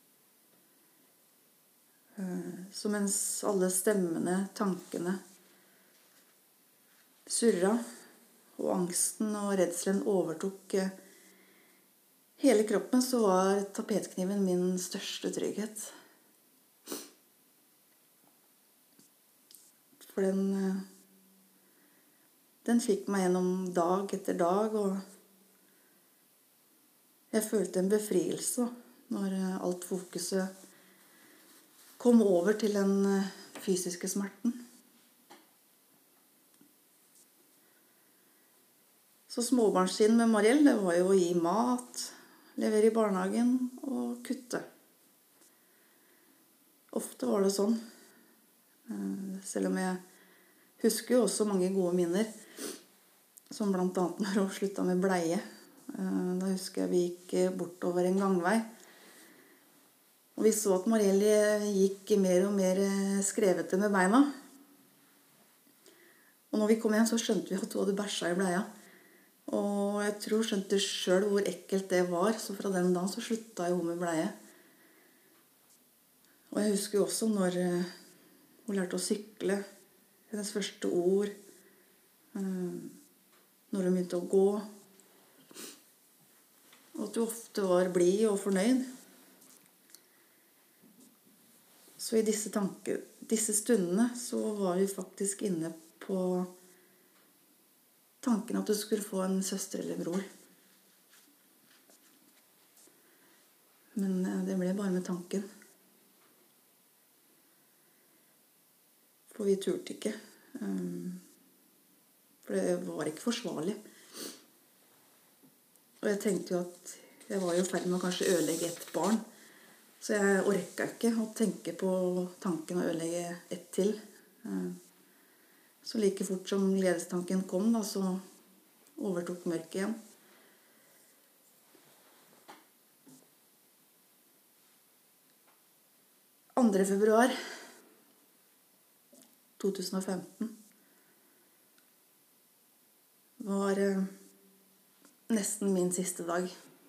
[SPEAKER 2] Så mens alle stemmene, tankene surra, og angsten og redselen overtok hele kroppen, så var tapetkniven min største trygghet. For den fikk meg gjennom dag etter dag, og jeg følte en befrielse når alt fokuset kom over til den fysiske smerten. Så småbarnstiden med Mariell, det var jo å gi mat, levere i barnehagen og kutte. Ofte var det sånn. Selv om jeg husker jo også mange gode minner, som blant annet når hun sluttet med bleie. Da husker jeg vi gikk bortover en gangvei. Og vi så at Mariell gikk mer og mer skrevete med beina. Og når vi kom hjem, så skjønte vi at hun hadde bæsja i bleia. Og jeg tror hun skjønte selv hvor ekkelt det var, så fra den dagen så sluttet hun med bleie. Og jeg husker jo også når hun lærte å sykle, hennes første ord, når hun begynte å gå, og at hun ofte var blid og fornøyd. Så i disse stundene så var vi faktisk inne på tanken at du skulle få en søster eller bror. Men det ble bare med tanken. For vi turte ikke. For det var ikke forsvarlig. Og jeg tenkte jo at jeg var jo ferdig med å kanskje ødelegge et barn. Så jeg orket ikke å tenke på tanken å ødelegge ett til. Så like fort som gledestanken kom, da, så overtok mørket igjen. «2. februar 2015 var nesten min siste dag.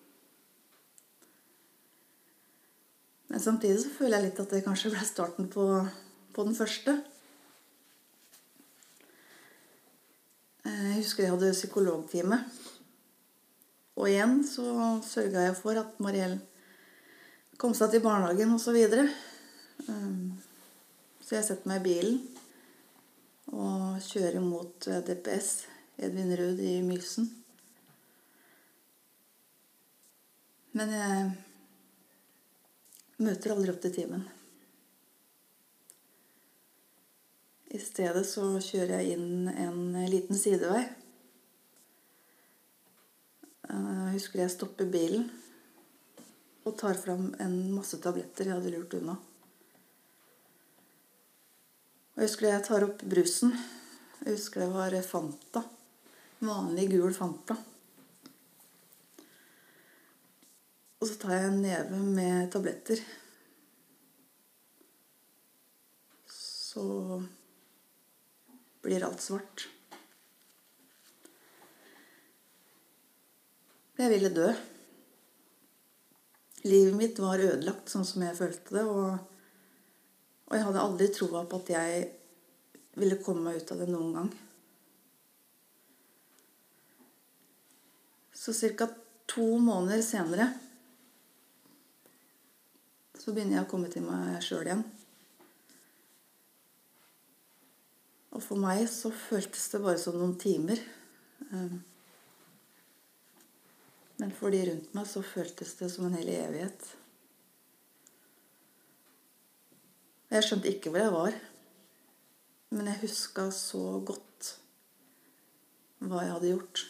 [SPEAKER 2] Men samtidig så føler jeg litt at det kanskje ble starten på den første. Jeg husker jeg hadde psykologtime. Og igjen så sørget jeg for at Mariell kom seg til barnehagen og så videre. Så jeg setter meg i bilen og kjører mot DPS, Edvin Rud i Mysen. Men jeg møter aldri opp til timen. I stedet så kjører jeg inn en liten sidevei. Jeg husker jeg stopper bilen og tar frem en masse tabletter jeg hadde lurt unna. Og jeg husker jeg tar opp brusen. Jeg husker det var Fanta. Vanlig gul Fanta. Og så tar jeg en neve med tabletter. Så blir alt svart. Jeg ville dø. Livet mitt var ødelagt sånn som jeg følte det, og jeg hadde aldri troet på at jeg ville komme meg ut av det noen gang. Så cirka 2 måneder senere så begynner jeg å komme til meg selv igjen. Og for meg så føltes det bare som noen timer. Men for de rundt meg så føltes det som en hel evighet. Jeg skjønte ikke hvor jeg var. Men jeg husket så godt hva jeg hadde gjort.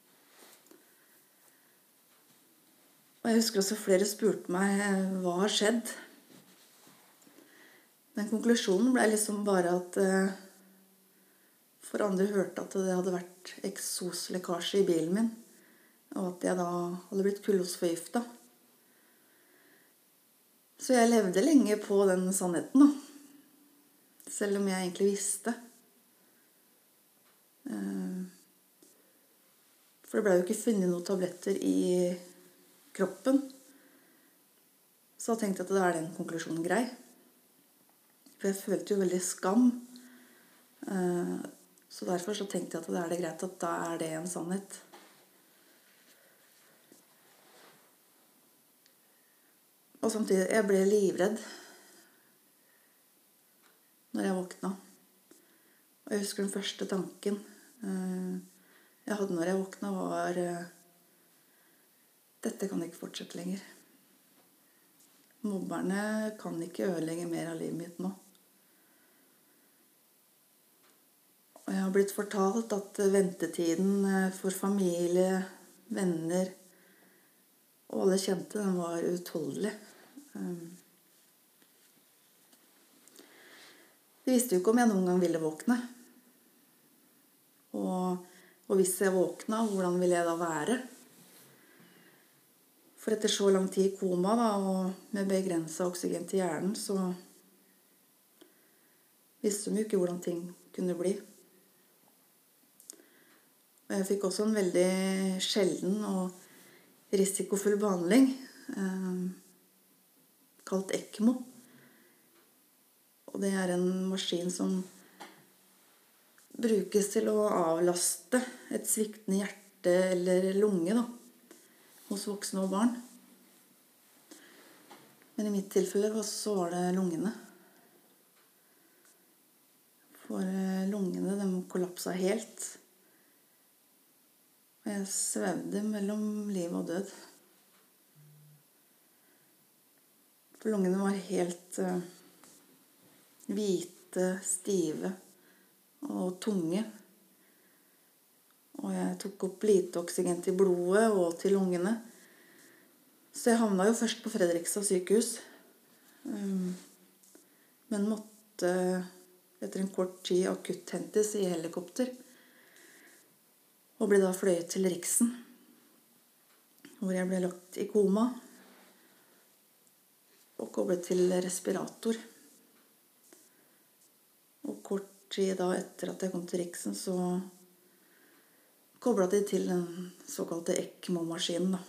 [SPEAKER 2] Og jeg husker også flere spurte meg hva har skjedd. Men konklusjonen ble liksom bare at for andre hørte at det hadde vært eksoslekkasje i bilen min, og at jeg da hadde blitt kullosforgiftet. Så jeg levde lenge på den sannheten, da. Selv om jeg egentlig visste. For det ble jo ikke funnet noen tabletter i kroppen. Så jeg tenkte at da er den konklusjonen grei. For jeg følte jo veldig skam. Så derfor så tenkte jeg at da er det greit at da er det en sannhet. Og samtidig, jeg ble livredd når jeg våkna. Og jeg husker den første tanken jeg hadde når jeg våkna var dette kan ikke fortsette lenger. Mobberne kan ikke ødelegge mer av livet mitt nå. Og jeg har blitt fortalt at ventetiden for familie, venner og alle kjente, den var utholdelig. De visste jo ikke om jeg noen gang ville våkne. Og hvis jeg våkna, hvordan ville jeg da være? For etter så lang tid i koma da, og med begrenset oksygen til hjernen, så visste de jo ikke hvordan ting kunne bli. Og jeg fikk også en veldig sjelden og risikofull behandling, kalt ECMO. Og det er en maskin som brukes til å avlaste et sviktende hjerte eller lunge da, hos voksne og barn. Men i mitt tilfelle så var det lungene. For lungene, de kollapsa helt. Og jeg svevde mellom liv og død. For lungene var helt hvite, stive og tunge. Og jeg tok opp lite oksygen til blodet og til lungene. Så jeg havna jo først på Fredrikstad sykehus. Men måtte etter en kort tid akutthentes i helikopter. Og ble da fløyet til Riksen, hvor jeg ble lagt i koma og koblet til respirator. Og kort tid da etter at jeg kom til Riksen, så koblet de til den såkalte ECMO-maskinen da.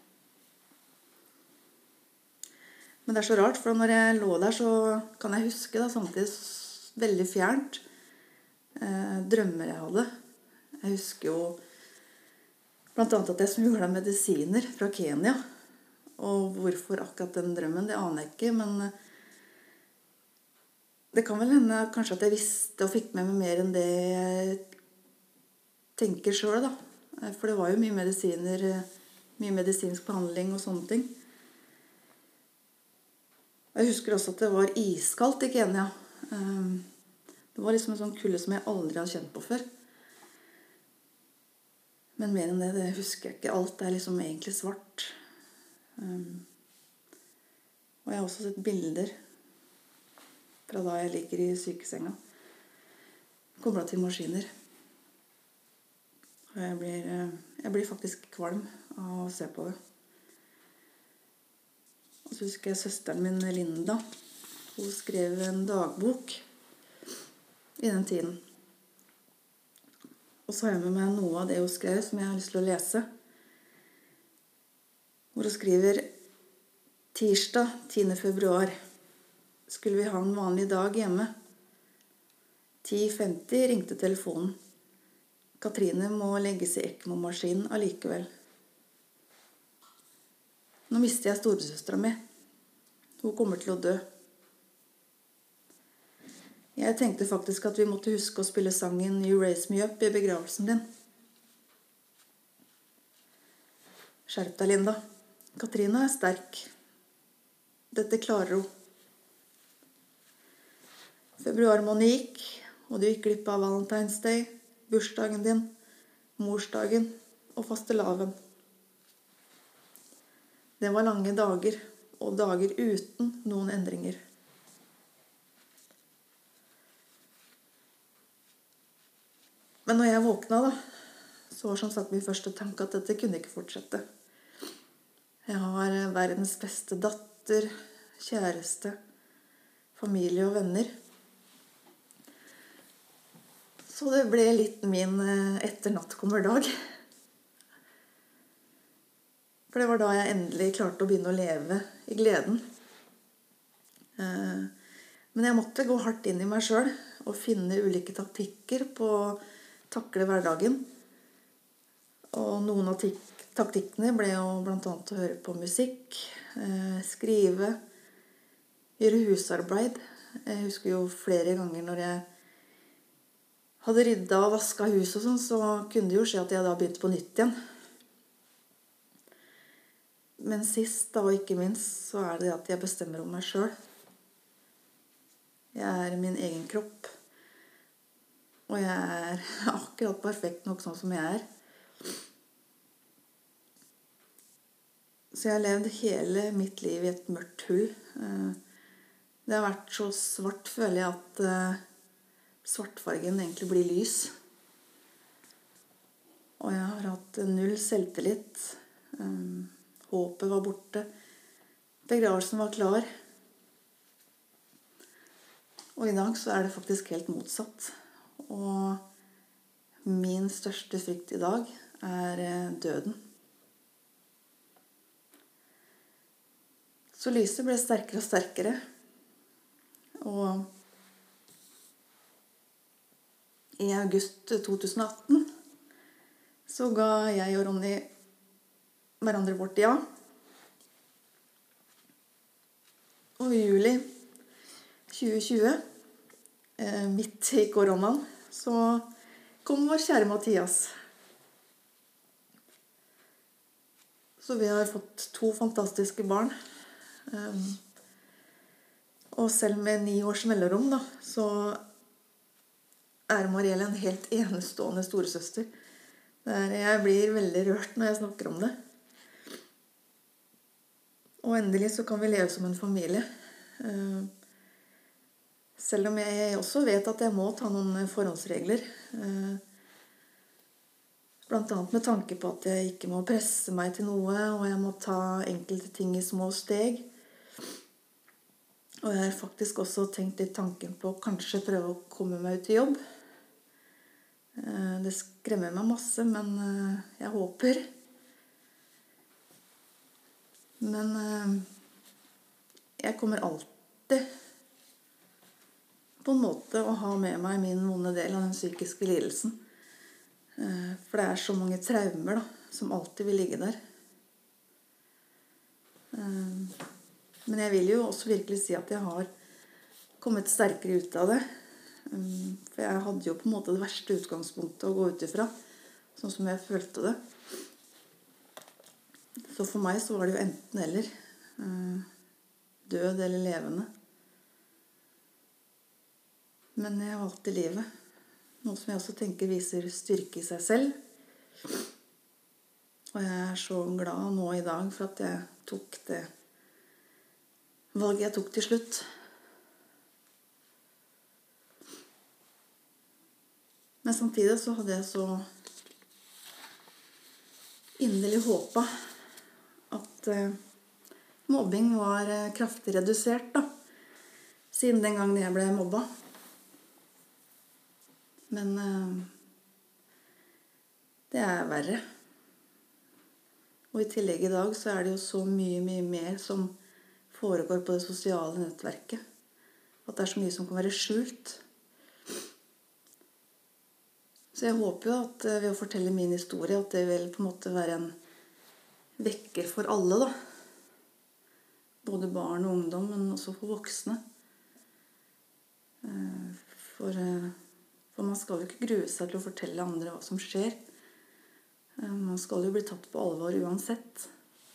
[SPEAKER 2] Men det er så rart, for når jeg lå der, så kan jeg huske da, samtidig veldig fjernt, drømmer jeg hadde. Jeg husker jo blant annet at jeg smuglet medisiner fra Kenya. Og hvorfor akkurat den drømmen, det aner jeg ikke, men det kan vel hende kanskje at jeg visste og fikk med meg mer enn det jeg tenker selv da. For det var jo mye medisiner, mye medisinsk behandling og sånne ting. Jeg husker også at det var iskaldt i Kenya. Det var liksom en sånn kulde som jeg aldri hadde kjent på før. Men mer enn det husker jeg ikke. Alt er liksom egentlig svart. Og jeg har også sett bilder fra da jeg ligger i sykesenga. Koblet til maskiner. Og jeg blir faktisk kvalm av å se på det. Og så husker jeg søsteren min, Linda. Hun skrev en dagbok i den tiden. Og så har jeg med meg noe av det hun skrev som jeg har lyst til å lese. Hvor hun skriver: Tirsdag 10. februar skulle vi ha en vanlig dag hjemme. 10:50 ringte telefonen. Katrine må legges i ECMO-maskinen allikevel. Nå mister jeg storesøstera mi. Hun kommer til å dø. Jeg tenkte faktisk at vi måtte huske å spille sangen You Raise Me Up i begravelsen din. Skjerp deg, Linda. Katrine er sterk. Dette klarer hun. Februarmåneden gikk, og du gikk glipp av Valentine's Day, bursdagen din, morsdagen og fastelavn. Det var lange dager, og dager uten noen endringer. Men når jeg våkna da, så var som sagt min første tanke at dette kunne ikke fortsette. Jeg har verdens beste datter, kjæreste, familie og venner. Så det ble litt min etter natt kommer dag. For det var da jeg endelig klarte å begynne å leve i gleden. Men jeg måtte gå hardt inn i meg selv og finne ulike taktikker på å takle hverdagen. Og noen av taktikkene ble jo blant annet å høre på musikk, skrive, gjøre husarbeid. Jeg husker jo flere ganger når jeg hadde ryddet og vasket hus og sånn, så kunne det jo skje at jeg da begynte på nytt igjen. Men sist da, og ikke minst, så er det at jeg bestemmer om meg selv. Jeg er min egen kropp. Og jeg er akkurat perfekt nok sånn som jeg er. Så jeg har levd hele mitt liv i et mørkt hull. Det har vært så svart, føler jeg, at svartfargen egentlig blir lys. Og jeg har hatt null selvtillit. Håpet var borte. Begravelsen var klar. Og i dag så er det faktisk helt motsatt. Og min største frykt i dag er døden. Så lyset ble sterkere og sterkere. Og i august 2018 så ga jeg og Ronny hverandre vårt ja. Og i juli 2020, midt i koronaen, så kom vår kjære Mathias. Så vi har fått 2 fantastiske barn. Og selv med 9 års mellomrom, da, så er Marielle en helt enestående storesøster. Jeg blir veldig rørt når jeg snakker om det. Og endelig så kan vi leve som en familie. Selv om jeg også vet at jeg må ta noen forhåndsregler. Blant annet med tanke på at jeg ikke må presse meg til noe, og jeg må ta enkelte ting i små steg. Og jeg har faktisk også tenkt litt tanken på å kanskje prøve å komme meg ut i jobb. Det skremmer meg masse, men jeg håper. Men jeg kommer alltid på en måte å ha med meg min vonde del av den psykiske lidelsen. For det er så mange traumer da, som alltid vil ligge der. Men jeg vil jo også virkelig si at jeg har kommet sterkere ut av det. For jeg hadde jo på en måte det verste utgangspunktet å gå ut ifra, sånn som jeg følte det. Så for meg så var det jo enten eller. Død eller levende. Men jeg valgte livet. Noe som jeg også tenker viser styrke i seg selv. Og jeg er så glad nå i dag for at jeg tok det valget jeg tok til slutt. Men samtidig så hadde jeg så inderlig håpet at mobbing var kraftig redusert da, siden den gangen jeg ble mobbet. Men det er verre. Og i tillegg i dag så er det jo så mye mer som foregår på det sosiale nettverket. At det er så mye som kan være skjult. Så jeg håper jo at ved å fortelle min historie, at det vil på en måte være en vekker for alle da. Både barn og ungdom, men også for voksne. For man skal jo ikke grue seg til å fortelle andre hva som skjer. Man skal jo bli tatt på alvor uansett.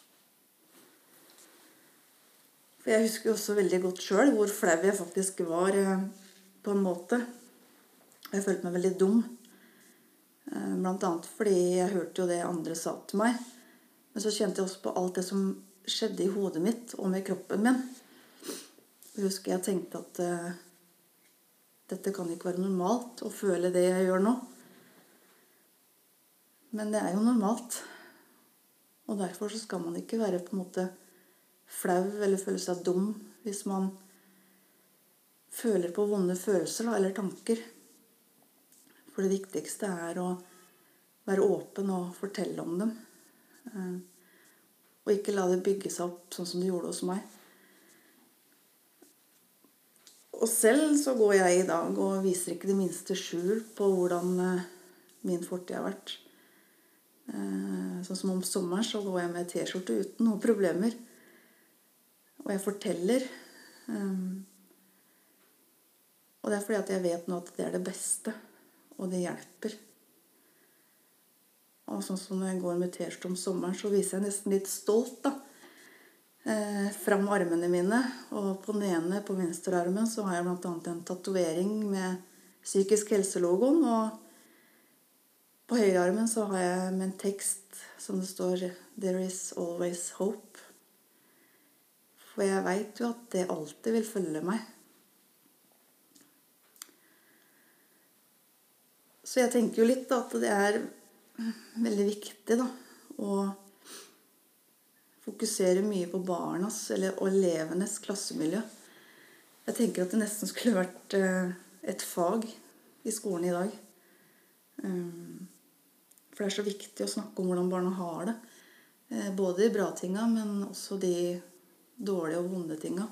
[SPEAKER 2] For jeg husker jo også veldig godt selv hvor flau jeg faktisk var på en måte. Jeg følte meg veldig dum. Blant annet fordi jeg hørte jo det andre sa til meg. Men så kjente jeg også på alt det som skjedde i hodet mitt og med kroppen min. Jeg husker jeg tenkte at dette kan ikke være normalt å føle det jeg gjør nå. Men det er jo normalt. Og derfor så skal man ikke være på en måte flau eller føle seg dum hvis man føler på vonde følelser da, eller tanker. For det viktigste er å være åpen og fortelle om dem. Og ikke la det bygge seg opp sånn som det gjorde hos meg. Og selv så går jeg i dag og viser ikke det minste skjul på hvordan min fortid har vært. Sånn som om sommeren så går jeg med t-skjorte uten noen problemer. Og jeg forteller. Og det er fordi at jeg vet nå at det er det beste. Og det hjelper. Og sånn som når jeg går med t-skjorte om sommeren, så viser jeg nesten litt stolt da. Fram armene mine. Og på den ene, på venstrearmen, så har jeg blant annet en tatovering med psykisk helselogoen, og på høyrearmen så har jeg med en tekst som det står «There is always hope». For jeg vet jo at det alltid vil følge meg. Så jeg tenker jo litt da, at det er veldig viktig da, å fokusere mye på barnas og elevenes klassemiljø. Jeg tenker at det nesten skulle vært et fag i skolen i dag. For det er så viktig å snakke om hvordan barna har det. Både de bra tinga, men også de dårlige og vonde tinga.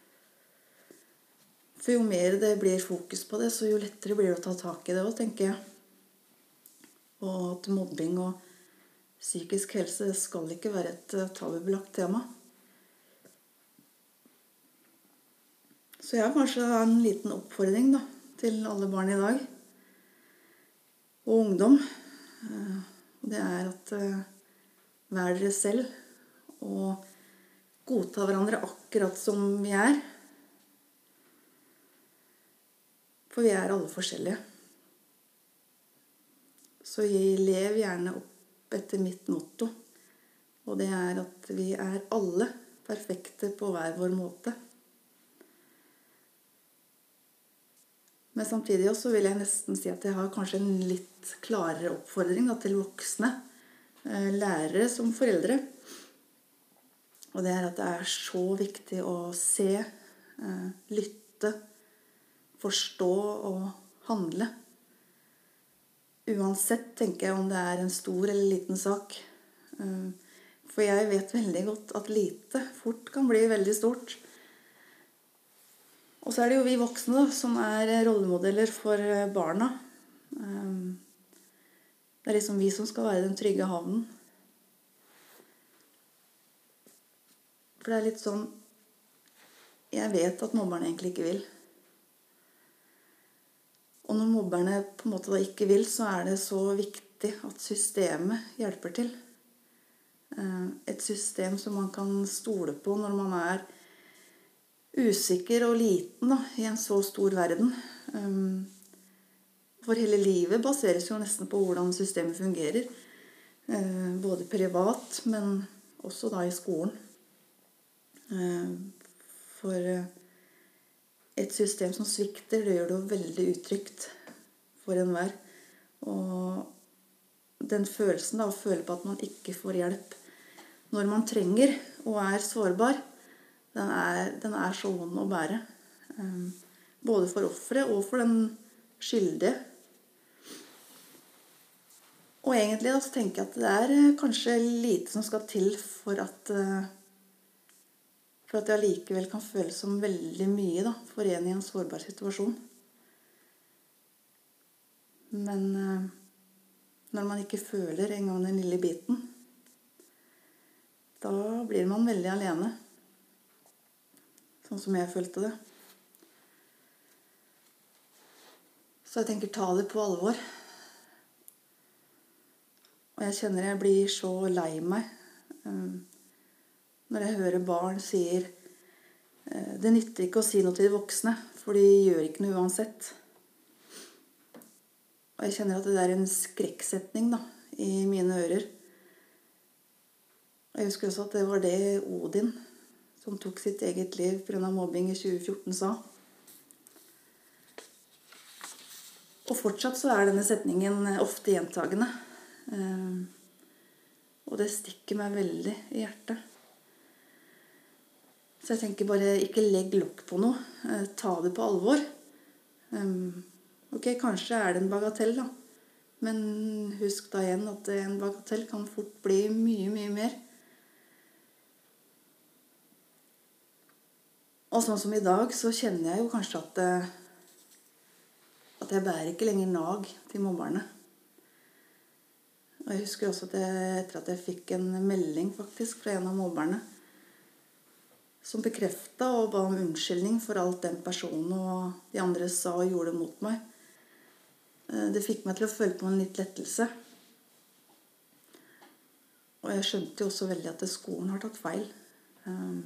[SPEAKER 2] For jo mer det blir fokus på det, så jo lettere blir det å ta tak i det også, tenker jeg. Og at mobbing og psykisk helse skal ikke være et tabubelagt tema. Så jeg har kanskje en liten oppfordring da, til alle barn i dag, og ungdom. Det er at vær dere selv, og godta hverandre akkurat som vi er. For vi er alle forskjellige. Så lev gjerne opp etter mitt motto. Og det er at vi er alle perfekte på hver vår måte. Men samtidig også vil jeg nesten si at jeg har kanskje en litt klarere oppfordring da, til voksne, lærere som foreldre. Og det er at det er så viktig å se, lytte, forstå og handle. Uansett tenker jeg om det er en stor eller liten sak. For jeg vet veldig godt at lite fort kan bli veldig stort. Og så er det jo vi voksne da, som er rollemodeller for barna. Det er liksom vi som skal være den trygge havnen. For det er litt sånn, jeg vet at mobberne egentlig ikke vil. Og når mobberne på en måte da ikke vil, så er det så viktig at systemet hjelper til. Et system som man kan stole på når man er usikker og liten da, i en så stor verden. For hele livet baseres jo nesten på hvordan systemet fungerer. Både privat, men også da i skolen. For et system som svikter, det gjør det jo veldig utrygt for enhver. Og den følelsen da, å føle på at man ikke får hjelp når man trenger og er sårbar, den er så vond å bære. Både for offeret og for den skyldige. Og egentlig da, så tenker jeg at det er kanskje lite som skal til for at jeg likevel kan føles som veldig mye da, for en i en sårbar situasjon. Men når man ikke føler en gang den lille biten, da blir man veldig alene. Sånn som jeg følte det. Så jeg tenker, ta det på alvor. Og jeg kjenner jeg blir så lei meg når jeg hører barn sier det nytter ikke å si noe til de voksne, for de gjør ikke noe uansett. Og jeg kjenner at det er en skrekksetning da, i mine ører. Og jeg husker også at det var det Odin, som tok sitt eget liv på grunn av mobbing i 2014, sa. Og fortsatt så er denne setningen ofte gjentagende. Og det stikker meg veldig i hjertet. Så jeg tenker bare, ikke legg lokk på noe. Ta det på alvor. Ok, kanskje er det en bagatell da. Men husk da igjen at en bagatell kan fort bli mye, mye mer. Og sånn som i dag, så kjenner jeg jo kanskje at jeg bærer ikke lenger nag til mobberne. Og jeg husker også at etter at jeg fikk en melding faktisk fra en av mobberne, som bekreftet og ba om unnskyldning for alt den personen og de andre sa og gjorde mot meg. Det fikk meg til å føle på en litt lettelse. Og jeg skjønte jo også veldig at skolen har tatt feil.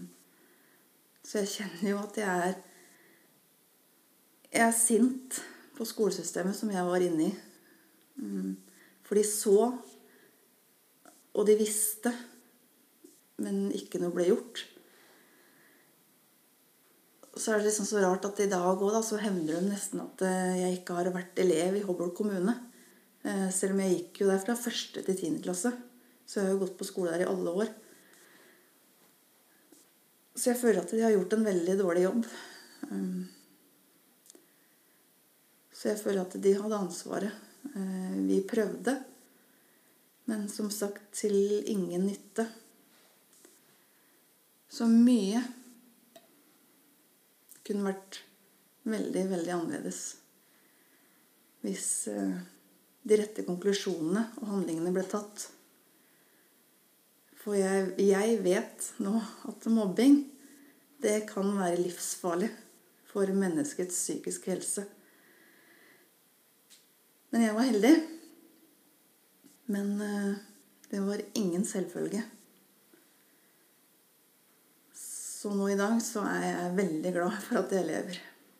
[SPEAKER 2] Så jeg kjenner jo at jeg er sint på skolesystemet som jeg var inne i. For de så, og de visste, men ikke noe ble gjort. Så det liksom så rart at i dag også, da, så hevder de nesten at jeg ikke har vært elev i Hobøl kommune. Selv om jeg gikk jo der fra 1. til 10. klasse. Så jeg har jo gått på skole der i alle år. Så jeg føler at de har gjort en veldig dårlig jobb. Så jeg føler at de hadde ansvaret. Vi prøvde, men som sagt til ingen nytte. Så mye kunne vært veldig, veldig annerledes hvis de rette konklusjonene og handlingene ble tatt. For jeg vet nå at mobbing, det kan være livsfarlig for menneskets psykiske helse. Men jeg var heldig. Men det var ingen selvfølge. Så nå i dag så er jeg veldig glad for at jeg lever.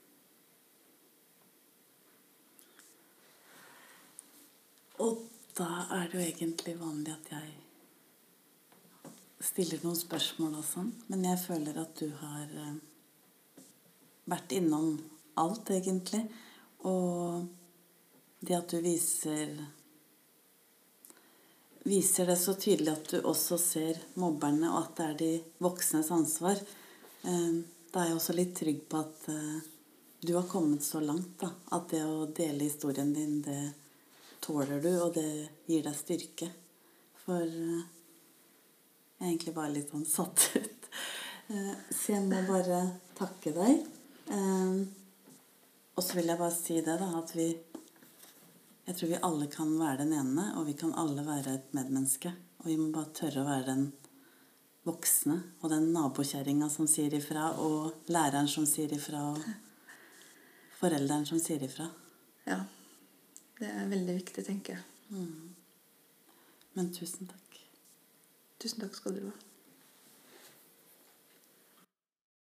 [SPEAKER 1] Og da er det jo egentlig vanlig at jeg stiller noen spørsmål og sånn. Men jeg føler at du har vært innom alt egentlig. Og det at du viser det så tydelig at du også ser mobberne, og at det er de voksnes ansvar. Da er jeg også litt trygg på at du har kommet så langt, da. At det å dele historien din, det tåler du, og det gir deg styrke. For jeg er egentlig bare litt sånn satt ut. Så jeg må bare takke deg. Og så vil jeg bare si det, da, at jeg tror vi alle kan være den ene, og vi kan alle være et medmenneske. Og vi må bare tørre å være den voksne, og den nabokjæringa som sier ifra, og læreren som sier ifra, og forelderen som sier ifra.
[SPEAKER 2] Ja, det er veldig viktig, tenker jeg.
[SPEAKER 1] Men tusen takk.
[SPEAKER 2] Tusen takk skal du ha.